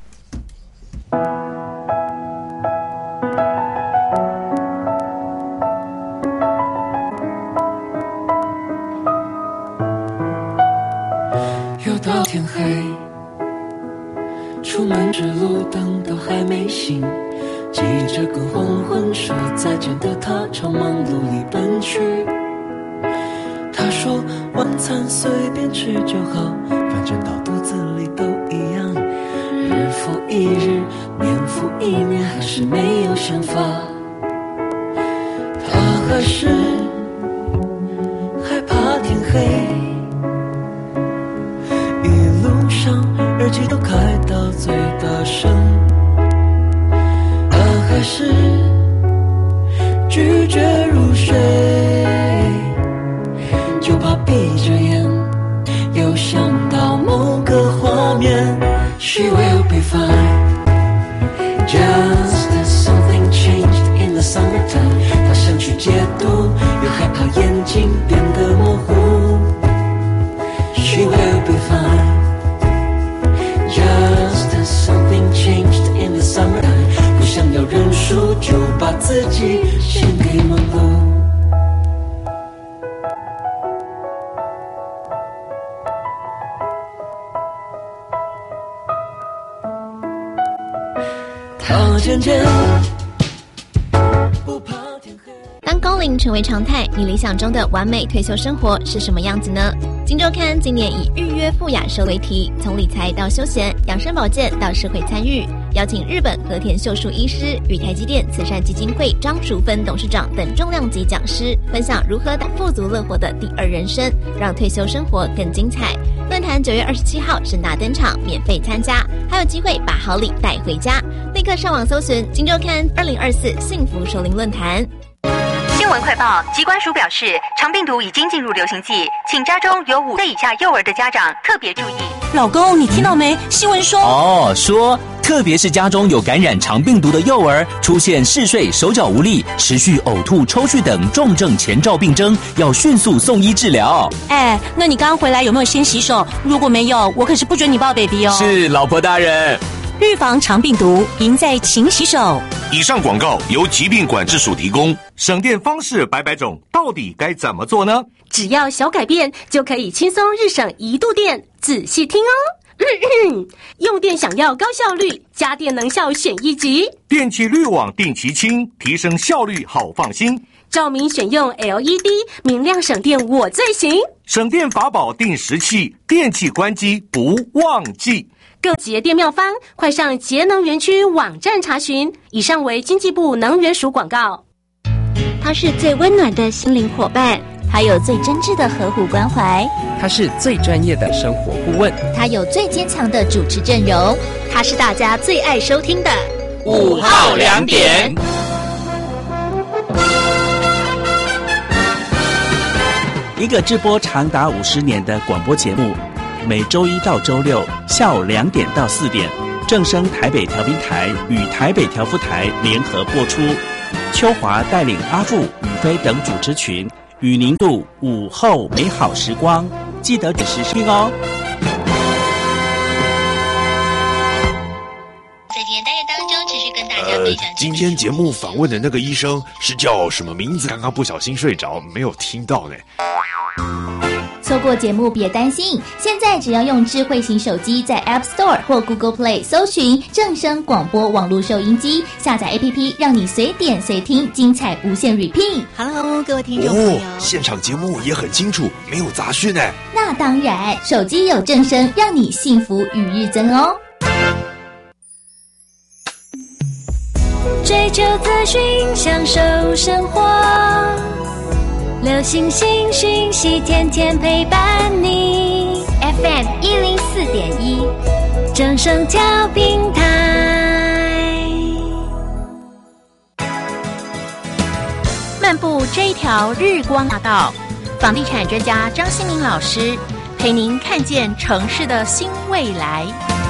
又到天黑，出门之路灯都还没醒，记着跟黄昏说再见的他朝忙碌里奔去。他说晚餐随便吃就好，反正到肚子里都一样。日复一日，年复一年，还是没有想法。他还是害怕天黑，一路上耳机都开到最大声。他还是拒绝入睡，就怕闭着眼又想到某个画面。She will be fine, just as something changed in the summertime. 她想去解读，又害怕眼睛变得模糊。She will be fine, just as something changed in the summertime. 不想要认输，就把自己献给忙碌。他渐渐不怕天黑。 当高龄成为常态，你理想中的完美退休生活是什么样子呢？今周刊今年以预约富雅收为题，从理财到休闲、养生保健到社会参与，邀请日本和田秀树医师与台积电慈善基金会张淑芬董事长等重量级讲师，分享如何打富足乐活的第二人生，让退休生活更精彩。论坛九月二十七号盛大登场，免费参加，还有机会把好礼带回家。立刻上网搜寻《今周刊》二零二四幸福首领论坛。 新闻快报，疾管署表示，肠病毒已经进入流行季，请家中有五岁以下幼儿的家长特别注意。 老公，你听到没？新闻说哦，说特别是家中有感染肠病毒的幼儿，出现嗜睡、手脚无力、持续呕吐、抽搐等重症前兆病征，要迅速送医治疗。 哎，那你刚刚回来有没有先洗手？如果没有，我可是不准你抱 baby 哦。 是，老婆大人。 预防肠病毒，赢在勤洗手。 以上广告由疾病管制署提供。省电方式百百种，到底该怎么做呢？ 只要小改变，就可以轻松日省一度电。仔细听哦。咳咳用电想要高效率，家电能效选一级。 电器滤网定期清，提升效率好放心。 照明选用 L E D， 明亮省电我最行。 省电法宝定时器，电器关机不忘记。 更节电妙方，快上节能园区网站查询。以上为经济部能源署广告。 他是最温暖的心灵伙伴， 他有最真挚的呵护关怀， 他是最专业的生活顾问， 他有最坚强的主持阵容， 他是大家最爱收听的午后两点。 一个直播长达五十年的广播节目，每周一到周六下午两点到四点，正声台北调频台与台北调夫台联合播出。秋华带领阿富、宇飞等主持群，与您度午后美好时光，记得准时听哦。 在今天单元当中，持续跟大家分享、呃。 今天节目访问的那个医生是叫什么名字？刚刚不小心睡着，没有听到呢。 错过节目别担心，现在只要用智慧型手机在 App Store 或 Google Play 搜寻正声广播网络收音机，下载 A P P 让你随点随听，精彩无限 repeat。Hello， 各位听众朋友， 哦，现场节目也很清楚，没有杂讯哎。 那当然，手机有正声，让你幸福与日增哦。 追求资讯，享受生活。流行新讯息，天天陪伴你。 F M 一零四点一，正声调频台。 漫步这一条日光大道，房地产专家张新民老师陪您看见城市的新未来。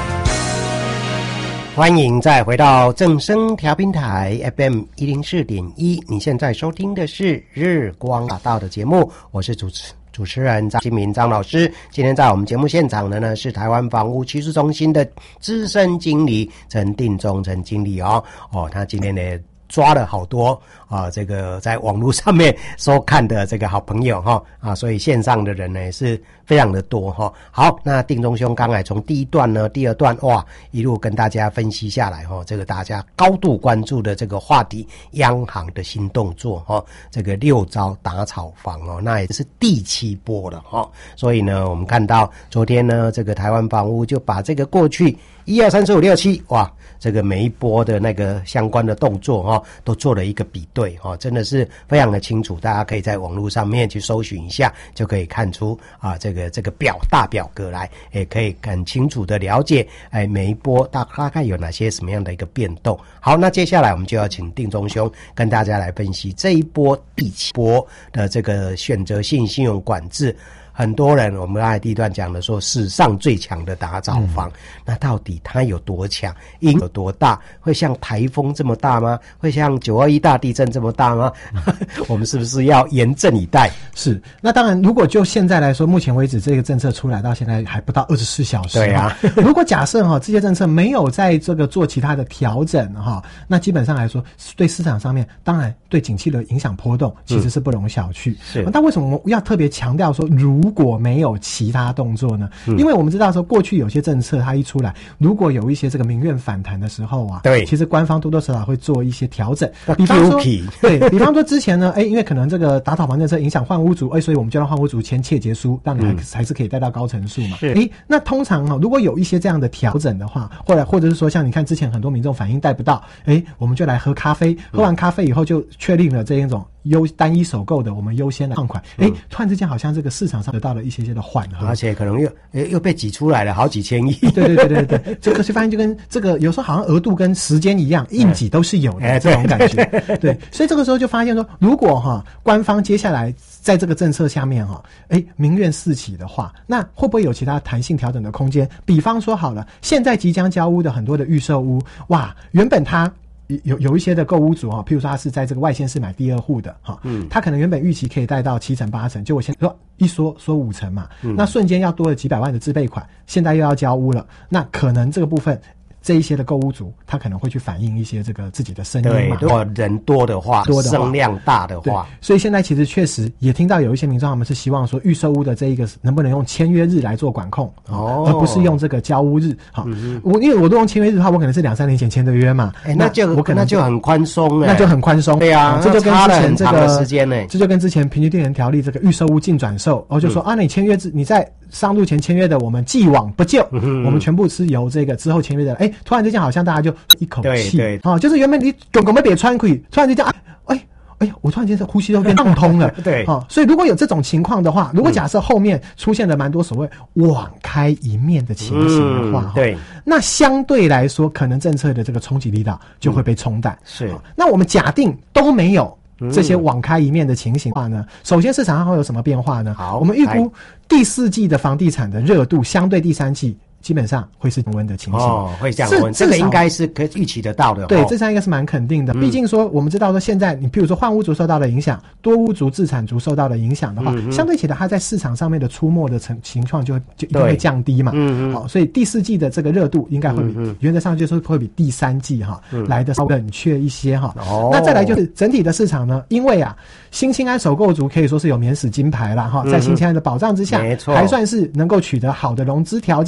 欢迎再回到正声调频台 F M 一零四点一，你现在收听的是日光大道的节目，我是主持主持人张新民张老师。今天在我们节目现场的呢是台湾房屋趋势中心的资深经理陈定中陈经理哦哦，他今天呢抓了好多啊，这个在网络上面收看的这个好朋友哈啊，所以线上的人呢也是非常的多哈。好，那定中兄刚才从第一段呢、第二段哇，一路跟大家分析下来哈，这个大家高度关注的这个话题，央行的新动作哈，这个六招打炒房哦，那也是第七波了哈。所以呢，我们看到昨天呢，这个台湾房屋就把这个过去一二三四五六七哇，这个每一波的那个相关的动作哈，都做了一个比对哈，真的是非常的清楚，大家可以在网络上面去搜寻一下，就可以看出啊，这个这个表大表格来，也可以很清楚的了解，哎，每一波大大概有哪些什么样的一个变动。好，那接下来我们就要请定中兄跟大家来分析这一波第七波的这个选择性信用管制。很多人我们刚才第一段讲的说史上最强的打炒房、嗯、那到底它有多强，影有多大，会像台风这么大吗？会像九二一大地震这么大吗？我们是不是要严阵以待？ 是，那当然如果就现在来说，目前为止这个政策出来到现在还不到二十四小时，对啊如果假设哈这些政策没有在这个做其他的调整哈，那基本上来说对市场上面当然对景气的影响波动其实是不容小觑、嗯、是。但为什么我们要特别强调说如果没有其他动作呢、嗯、因为我们知道说过去有些政策它一出来，如果有一些这个民怨反弹的时候啊，对，其实官方多多少少会做一些调整，比方说对比方说之前呢哎，因为可能这个打炒房政策影响换屋族，哎，所以我们就让换屋族签切结书，让你还、嗯、还是可以贷到高成数嘛。哎，那通常哈、哦，如果有一些这样的调整的话，或者或者是说像你看之前很多民众反映贷不到，哎，我们就来喝咖啡，喝完咖啡以后就确定了这一种优单一首购的我们优先的放款，哎、嗯，突然之间好像这个市场上得到了一些些的缓和， 而且可能又又被挤出来了好几千亿。 对对对对对，这个就发现就跟这个有时候好像额度跟时间一样，应急都是有的、嗯、这种感觉。对, 对，所以这个时候就发现说，如果哈官方接下来在这个政策下面哈，哎民怨四起的话，那会不会有其他弹性调整的空间？比方说好了，现在即将交屋的很多的预售屋，哇，原本它有有一些的购屋族哈，譬如说他是在这个外县市买第二户的哈，嗯，他可能原本预期可以贷到七成八成，就我现在说一说说五成嘛、嗯，那瞬间要多了几百万的自备款，现在又要交屋了，那可能这个部分。这一些的购屋族，他可能会去反映一些这个自己的声音嘛。 对，如果人多的话，多的话声量大的话， 所以现在其实确实也听到有一些民众他们是希望说，预售屋的这一个能不能用签约日来做管控，哦，而不是用这个交屋日。好、嗯，我因为我都用签约日的话，我可能是两三年前签的约嘛， 哎、欸，那就我可能就很宽松了， 那就很宽松。对啊，这就跟之前这个时间呢， 这就跟之前平均地权条例这个预售屋净转售，哦，就说、嗯、啊，你签约制你在上路前签约的，我们既往不咎、嗯，我们全部是由这个之后签约的。哎，突然之间好像大家就一口气，对对，哦，就是原本你总共没别穿亏，突然之间哎哎哎，我突然间呼吸都变畅通了，对，哦，所以如果有这种情况的话，如果假设后面出现了蛮多所谓网开一面的情形的话，嗯、对，那相对来说，可能政策的这个冲击力道就会被冲淡。嗯、是、哦，那我们假定都没有。这些网开一面的情形的话呢，首先市场上会有什么变化呢？好，我们预估第四季的房地产的热度相对第三季基本上会是降温的情形哦， 会降温，这个应该是可以预期得到的。 对， 哦、 这上应该是蛮肯定的。毕、嗯、竟说我们知道说现在你譬如说换屋族受到的影响，多屋族、自产族受到的影响的话，嗯、相对起来它在市场上面的出没的情情况就就一定会降低嘛。嗯好、哦，所以第四季的这个热度应该会比、嗯、原则上就是会比第三季哈、嗯、来的稍微冷却一些哈。哦，那再来就是整体的市场呢，因为啊新青安首购族可以说是有免死金牌啦哈，在新青安的保障之下，没错，还算是能够取得好的融资条件，嗯、所以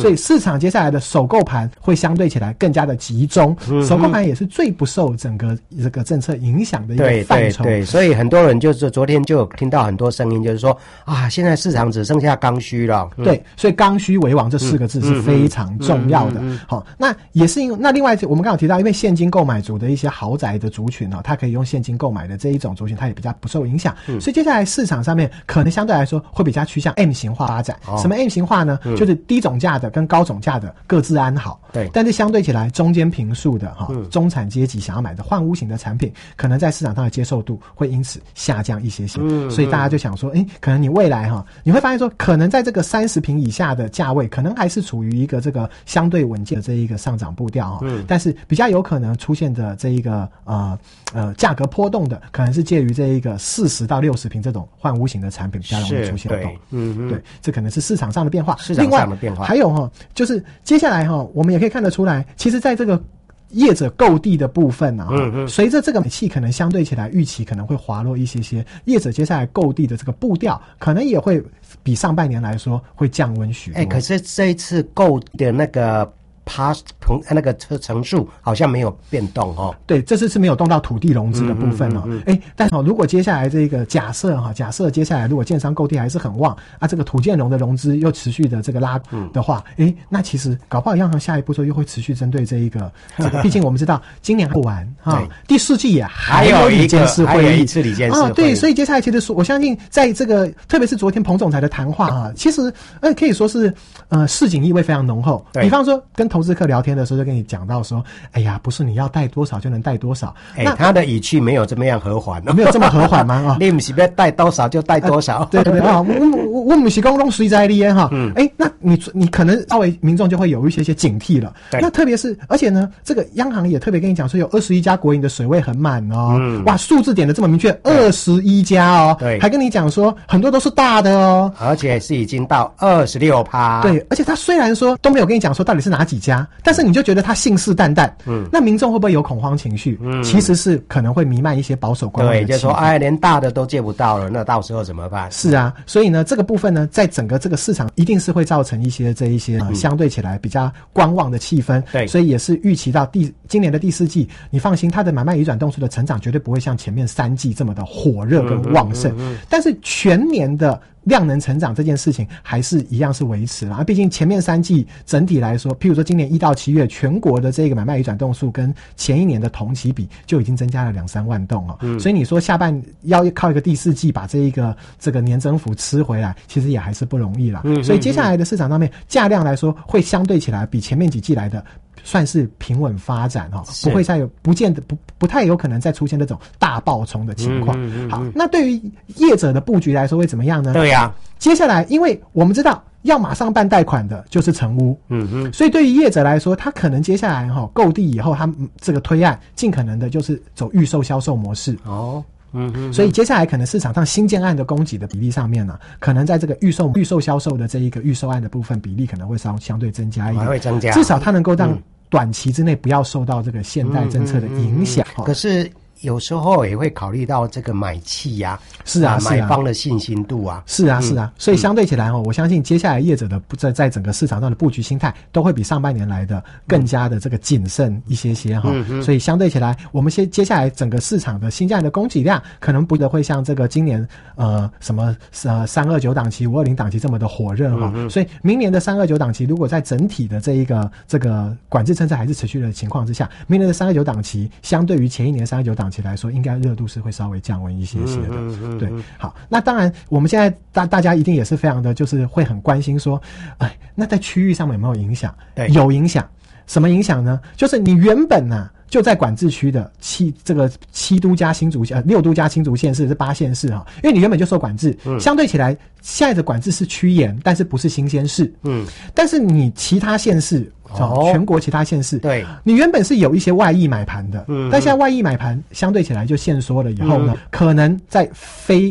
所以市场接下来的首购盘会相对起来更加的集中，嗯、首购盘也是最不受整个这个政策影响的一个范畴。 对对对，所以很多人就是昨天就有听到很多声音，就是说啊，现在市场只剩下刚需了。 嗯、对，所以刚需为王这四个字是非常重要的。好，那也是因为那另外我们刚刚有提到，因为现金购买族的一些豪宅的族群哦，它可以用现金购买的这一种族群，它也比较不受影响。嗯、所以接下来市场上面可能相对来说会比较趋向 M 型化发展。哦、什么 M 型化呢？嗯、就是低总价的跟高总价的各自安好。对，但是相对起来，中间坪数的哈、嗯、中产阶级想要买的换屋型的产品，可能在市场上的接受度会因此下降一些些。嗯、所以大家就想说，哎，可能你未来哈，你会发现说，可能在这个三十坪以下的价位，可能还是处于一个这个相对稳健的这一个上涨步调哈。嗯、但是比较有可能出现的这一个呃呃价格波动的，可能是介于这一个四十到六十坪这种换屋型的产品比较容易出现动。对，嗯，对，这可能是市场上的变化。 市场上的变化， 还有哈，就是接下来哈，我们也可以看得出来，其实在这个业者购地的部分啊，嗯嗯，随着这个买气可能相对起来预期可能会滑落一些些，业者接下来购地的这个步调可能也会比上半年来说会降温许多。 哎、欸，可是这一次购的那个Past 那个层数好像没有变动哦。 对，这次是没有动到土地融资的部分哦。哎、嗯嗯嗯欸，但是哦，如果接下来这个假设哈，假设接下来如果建商购地还是很旺啊，这个土建融的融资又持续的这个拉的话，哎、嗯欸，那其实搞不好央行下一步说又会持续针对这一个这个，毕竟我们知道今年不完哈，第四季也还有理监事会议， 还有一次理监事会议啊， 对，所以接下来其实我相信在这个特别是昨天彭总裁的谈话啊，其实呃可以说是呃市井意味非常浓厚。比方说跟投资客聊天的时候就跟你讲到说，哎呀，不是你要贷多少就能贷多少。 哎、欸，他的语气没有这么样和缓、哦， 没有这么和缓吗？啊， 你不是要贷多少就贷多少？ 呃、对对对啊，我我我不是公公随在利哈。嗯，哎、欸，那你你可能稍微民众就会有一些些警惕了。那特别是，而且呢，这个央行也特别跟你讲说，有二十一家国营的水位很满哦。嗯，哇，数字点的这么明确，二十一家哦。对，还跟你讲说很多都是大的哦， 而且是已经到二十六趴。 对，而且他虽然说都没有跟你讲说到底是哪几家，但是你就觉得他信誓旦旦。嗯，那民众会不会有恐慌情绪？嗯，其实是可能会弥漫一些保守观望的气氛。 对，就是说，哎，连大的都借不到了，那到时候怎么办？ 是啊，所以呢，这个部分呢，在整个这个市场一定是会造成一些这一些、呃、相对起来比较观望的气氛。对，所以也是预期到第今年的第四季，你放心，它的买卖移转动数的成长绝对不会像前面三季这么的火热跟旺盛。嗯嗯嗯嗯、但是全年的量能成长这件事情还是一样是维持了啊，毕竟前面三季整体来说，譬如说今年一到七月，全国的这个买卖移转栋数跟前一年的同期比就已经增加了两三万栋哦、嗯，所以你说下半要靠一个第四季把这一个这个年增幅吃回来，其实也还是不容易啦。嗯，所以接下来的市场上面价量来说，会相对起来比前面几季来的算是平稳发展哈，不会再有不见得不不太有可能再出现那种大爆冲的情况。嗯嗯嗯、好，那对于业者的布局来说会怎么样呢？ 对呀、啊， 接下来因为我们知道要马上办贷款的就是成屋，嗯嗯，所以对于业者来说，他可能接下来哈购地以后，他这个推案尽可能的就是走预售销售模式哦。嗯嗯，所以接下来可能市场上新建案的供给的比例上面呢、啊，可能在这个预售预售销售的这一个预售案的部分比例可能会稍相对增加一点， 还会增加， 至少它能够让短期之内不要受到这个现代政策的影响。 嗯嗯嗯嗯、可是有时候也会考虑到这个买气呀、啊， 是啊， 买方的信心度啊， 是啊，是啊，所以相对起来哦，我相信接下来业者的在在整个市场上的布局心态都会比上半年来的更加的这个谨慎一些些哈、嗯。所以相对起来，我们先接下来整个市场的新建的供给量可能不得会像这个今年呃什么呃三二九档期、五二零档期这么的火热哈。嗯、所以明年的三二九档期，如果在整体的这一个这个管制政策还是持续的情况之下，明年的三二九档期相对于前一年三二九档期来说，应该热度是会稍微降温一些些的。嗯嗯嗯、对，好，那当然我们现在大大家一定也是非常的就是会很关心说，哎，那在区域上面有没有影响？对，有影响。什么影响呢？就是你原本啊就在管制区的七这个七都加新竹呃六都加新竹县市是八县市哈，因为你原本就受管制，嗯、相对起来现在的管制是趋严，但是不是新鲜事。嗯，但是你其他县市。哦，全国其他县市，对，你原本是有一些外溢买盘的，嗯，但现在外溢买盘相对起来就限缩了以后呢，嗯、可能在非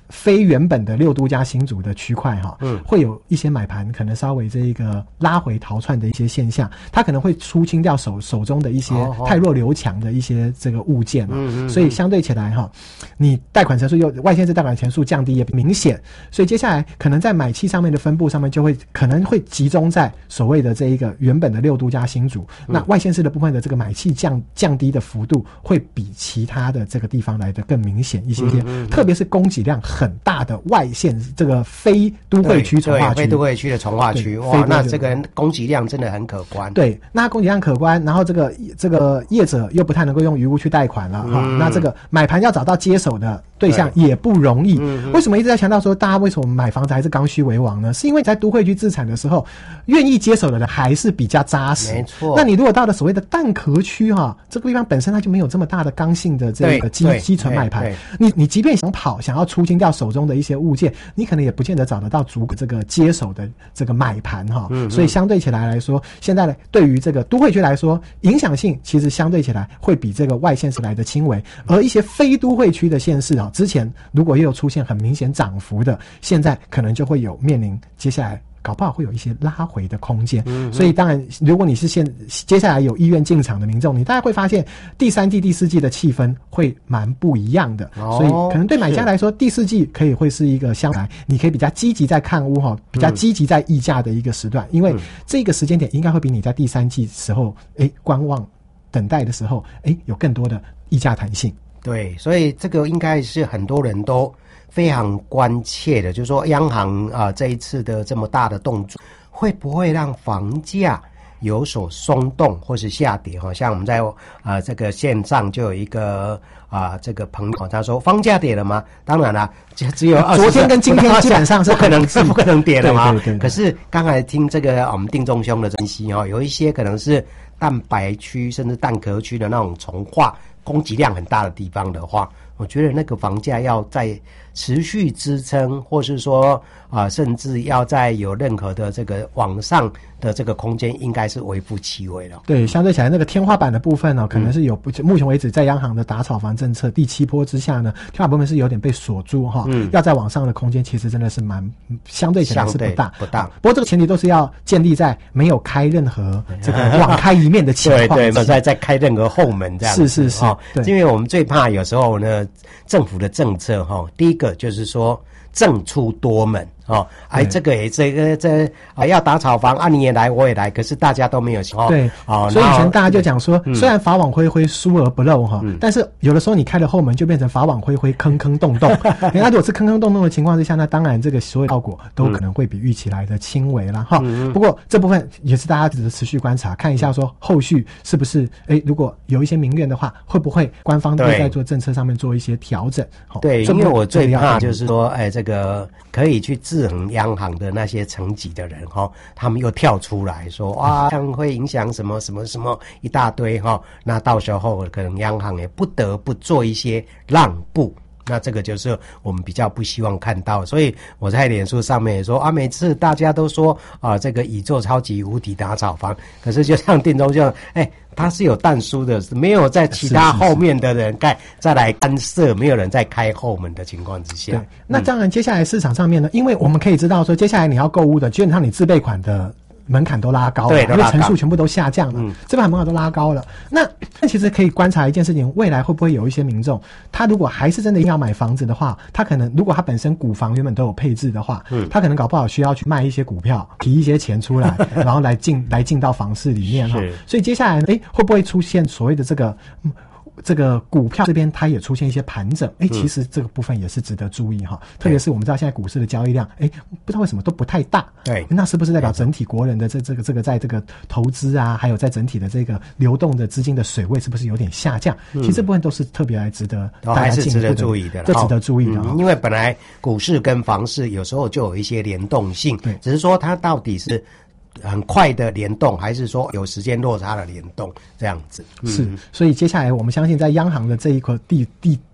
非原本的六都加新竹的区块哈， 嗯， 会有一些买盘可能稍微这一个拉回逃窜的一些现象，它可能会出清掉手手中的一些太弱留强的一些这个物件， 嗯嗯， 所以相对起来哈，你贷款成数又外县市贷款成数降低也明显，所以接下来可能在买气上面的分布上面就会可能会集中在所谓的这一个原本的六都加新竹，嗯，那外县市的部分的这个买气降降低的幅度会比其他的这个地方来的更明显一些些，嗯嗯嗯，特别是供给量很大的外县这个非都会区从化区， 非都会区的从化区，哇，那这个供给量真的很可观。 对，那供给量可观，然后这个这个业者又不太能够用余屋去贷款了哈，嗯，那这个买盘要找到接手的对象也不容易。嗯，为什么一直在强调说大家为什么买房子还是刚需为王呢？是因为在都会区自产的时候，愿意接手的人还是比较扎实。 没错。 那你如果到了所谓的蛋壳区哈，这个地方本身它就没有这么大的刚性的这个基基存买盘，你你即便想跑，想要出清掉手中的一些物件，你可能也不见得找得到足够这个接手的这个买盘哈。嗯。所以相对起来来说，现在对于这个都会区来说，影响性其实相对起来会比这个外县市来的轻微，而一些非都会区的县市啊，之前如果也有出现很明显涨幅的，现在可能就会有面临接下来搞不好会有一些拉回的空间。嗯，所以当然如果你是现接下来有意愿进场的民众，你大概会发现第三季第四季的气氛会蛮不一样的。哦，所以可能对买家来说，第四季可以会是一个相来你可以比较积极在看屋哈，比较积极在议价的一个时段，因为这个时间点应该会比你在第三季时候诶观望等待的时候诶有更多的议价弹性。 对，所以这个应该是很多人都非常关切的，就是说央行啊、呃、这一次的这么大的动作，会不会让房价有所松动或是下跌？哈，像我们在啊、呃、这个线上就有一个啊、呃、这个朋友他说房价跌了吗？当然啦，只有昨天跟今天基本上是不可能是不可能跌了嘛。 对对对。 可是刚才听这个我们定中兄的分析哈，有一些可能是蛋白区甚至蛋壳区的那种从化供给量很大的地方的话，我觉得那个房价要在持续支撑，或是说啊、呃，甚至要再有任何的这个往上的这个空间，应该是微乎其微了。 对，相对起来，那个天花板的部分呢、哦，可能是有、嗯、目前为止在央行的打炒房政策第七波之下呢，天花板部分是有点被锁住哈、哦。嗯，要再往上的空间，其实真的是蛮相对起来是不大不大。 不过这个前提都是要建立在没有开任何这个网开一面的情况， 对对，再再开任何后门这样子。 是是是， 哦，因为我们最怕有时候呢，政府的政策哈、哦，第一个就是说政出多门。哦，哎，这个也这个这啊，要打炒房啊，你也来，我也来，可是大家都没有钱。 对，哦，所以以前大家就讲说，嗯、虽然法网恢恢，疏而不漏哈、嗯，但是有的时候你开了后门，就变成法网恢恢，坑坑洞洞。那如果是坑坑洞洞的情况之下，那当然这个所有效果都可能会比预期来的轻微了哈、嗯。不过这部分也是大家值得持续观察，看一下说后续是不是哎，如果有一些民怨的话，会不会官方都在做政策上面做一些调整？ 对，因为我最怕就是说，哎，这个可以去制衡央行的那些层级的人哈，他们又跳出来说哇，这样会影响什么什么什么一大堆哈，那到时候可能央行也不得不做一些让步。那这个就是我们比较不希望看到，所以我在脸书上面也说啊，每次大家都说啊，这个宇宙超级无敌打炒房，可是就像定中就哎，他是有但书的，没有在其他后面的人盖再来干涉，没有人在开后门的情况之下。 对，那当然接下来市场上面呢，因为我们可以知道说，接下来你要购物的，基本上你自备款的门槛都拉高了， 对， 因为层数全部都下降了，嗯，这盘门槛都拉高了。那那其实可以观察一件事情，未来会不会有一些民众，他如果还是真的要买房子的话，他可能如果他本身股房原本都有配置的话，嗯，他可能搞不好需要去卖一些股票，提一些钱出来，然后来进来进到房市里面哈。所以接下来，哎，会不会出现所谓的这个？嗯这个股票这边它也出现一些盘整，哎，其实这个部分也是值得注意哈、嗯。特别是我们知道现在股市的交易量，哎，不知道为什么都不太大， 对， 那是不是代表整体国人的这这个这个在这个投资啊，还有在整体的这个流动的资金的水位是不是有点下降？嗯、其实这部分都是特别来值得大家进一步的， 还是值得注意的， 这值得注意的、 嗯。因为本来股市跟房市有时候就有一些联动性，对，只是说它到底是很快的联动，还是说有时间落差的联动这样子？ 是，所以接下来我们相信，在央行的这一块第第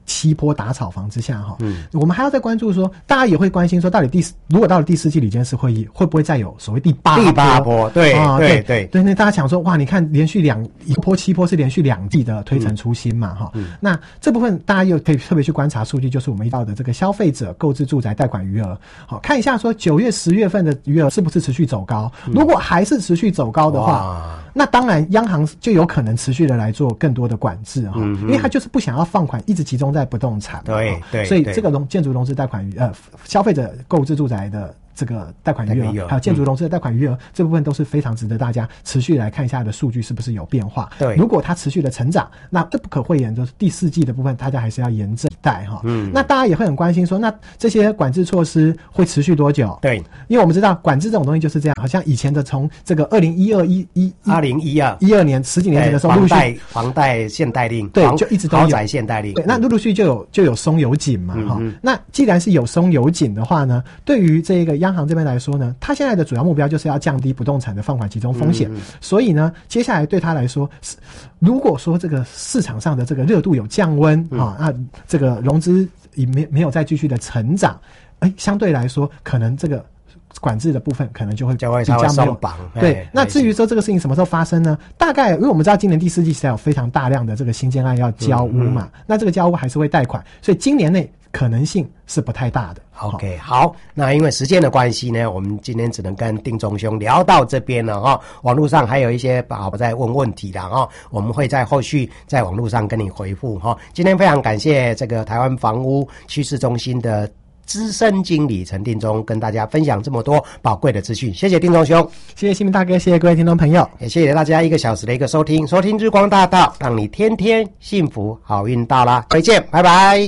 七波打草房之下哈，嗯，我们还要再关注说，大家也会关心说，到底第如果到了第四季理监事会议，会不会再有所谓第八波？ 第八波，对、啊、对对对，那大家想说，哇，你看连续两一波七波是连续两季的推陈出新嘛哈、嗯，那这部分大家又可以特别去观察数据，就是我们遇到的这个消费者购置住宅贷款余额，好看一下说九月十月份的余额是不是持续走高？如果还是持续走高的话，那当然央行就有可能持续的来做更多的管制哈、嗯，因为他就是不想要放款一直集中在不动产， 对对， 所以这个融建筑融资贷款余呃消费者购置住宅的这个贷款余额，还有建筑融资的贷款余额、嗯，这部分都是非常值得大家持续来看一下的数据是不是有变化。 对， 如果它持续的成长，那这不可讳言就是第四季的部分，大家还是要严阵以待哈。嗯，那大家也会很关心说，那这些管制措施会持续多久？ 对， 因为我们知道管制这种东西就是这样，好像以前的从这个二零一二一一二零一二一二年十几年前的时候， 房贷房贷限贷令， 对，就一直都有豪宅限贷令， 对，那陆陆续就有就有松有紧嘛哈、嗯。那既然是有松有紧的话呢，对于这个央行这边来说呢，他现在的主要目标就是要降低不动产的放款集中风险、嗯，所以呢，接下来对他来说，如果说这个市场上的这个热度有降温、嗯、啊，那这个融资也没没有再继续的成长，哎，相对来说，可能这个管制的部分可能就会比较没有松绑。 对，那至于说这个事情什么时候发生呢？大概因为我们知道今年第四季是有非常大量的这个新建案要交屋嘛，嗯嗯、那这个交屋还是会贷款，所以今年内可能性是不太大的。 OK， 好，那因为时间的关系呢，我们今天只能跟丁仲兄聊到这边了哈。网络上还有一些宝宝在问问题的哈，我们会在后续在网络上跟你回复哈。今天非常感谢这个台湾房屋趋势中心的资深经理陈定中跟大家分享这么多宝贵的资讯，谢谢定中兄， 谢谢新民大哥，谢谢各位听众朋友， 也谢谢大家一个小时的一个收听，收听日光大道，让你天天幸福好运到啦，再见，拜拜。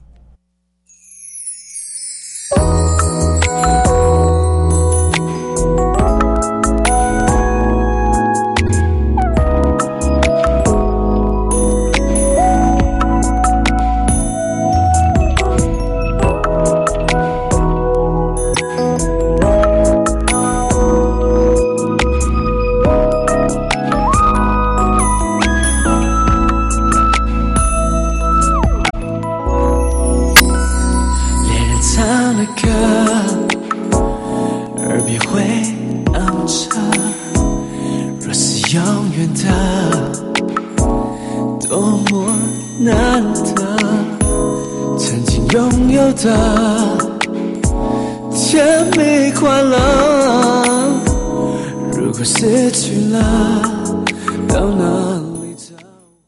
甜蜜快乐，如果失去了，到哪里找？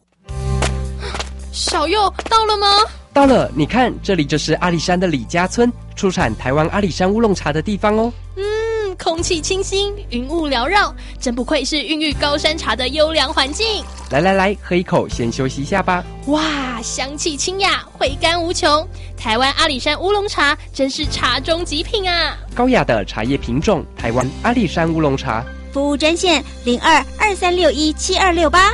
小佑到了吗？ 到了，你看，这里就是阿里山的李家村，出产台湾阿里山乌龙茶的地方哦。 嗯，空气清新，云雾缭绕，真不愧是孕育高山茶的优良环境。 来来来，喝一口，先休息一下吧。 哇，香气清雅，回甘无穷。台湾阿里山乌龙茶真是茶中极品啊！ 高雅的茶叶品种，台湾阿里山乌龙茶。 服务专线零二二三六一七二六八。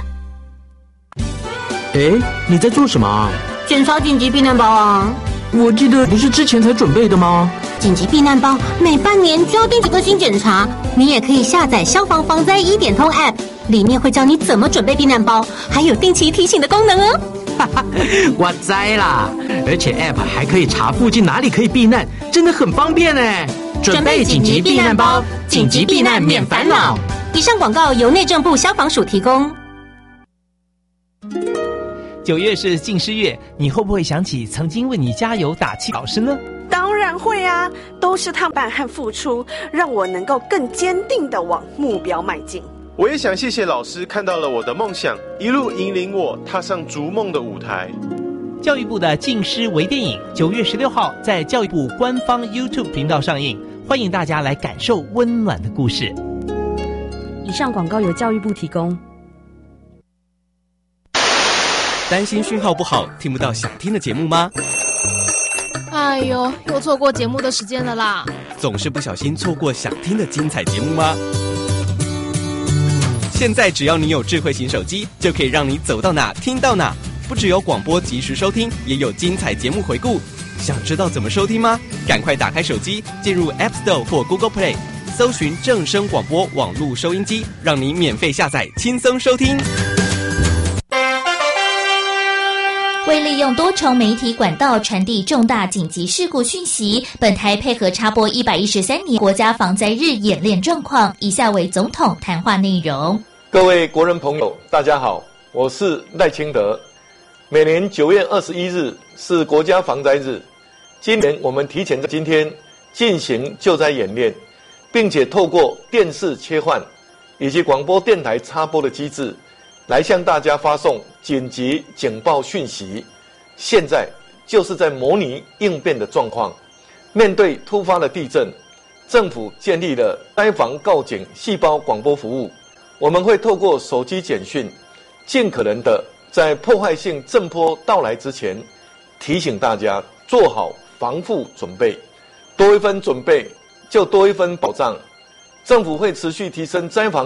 哎，你在做什么啊？ 检查紧急避难包啊！ 我记得不是之前才准备的吗？ 紧急避难包每半年就要定期更新检查。你也可以下载消防防灾一点通 App， 里面会教你怎么准备避难包，还有定期提醒的功能哦。 哈哈，我栽啦！而且 App 还可以查附近哪里可以避难，真的很方便呢。 准备紧急避难包，紧急避难免烦恼。以上广告由内政部消防署提供。 九月是近师月，你会不会想起曾经为你加油打气老师呢？ 当然会啊，都是他们伴和付出，让我能够更坚定地往目标迈进。 我也想谢谢老师看到了我的梦想，一路引领我踏上逐梦的舞台。 教育部的近师微电影九月十六号在教育部官方 YouTube 频道上映，欢迎大家来感受温暖的故事。 以上广告由教育部提供。 担心讯号不好，听不到想听的节目吗？ 哎呦，又错过节目的时间了啦！ 总是不小心错过想听的精彩节目吗？现在只要你有智慧型手机，就可以让你走到哪听到哪。不只有广播及时收听，也有精彩节目回顾。想知道怎么收听吗？赶快打开手机，进入 App Store 或 Google Play， 搜寻正声广播网络收音机，让你免费下载，轻松收听。 为利用多重媒体管道传递重大紧急事故讯息，本台配合插播一百一十三年国家防灾日演练状况，以下为总统谈话内容。 各位国人朋友，大家好，我是赖清德。每年九月二十一日是国家防灾日，今年我们提前在今天进行救灾演练，并且透过电视切换以及广播电台插播的机制，来向大家发送紧急警报讯息。现在就是在模拟应变的状况。面对突发的地震，政府建立了灾防告警细胞广播服务。我们会透过手机简讯，尽可能的在破坏性震波到来之前，提醒大家做好防护准备。多一分准备，就多一分保障。政府会持续提升灾防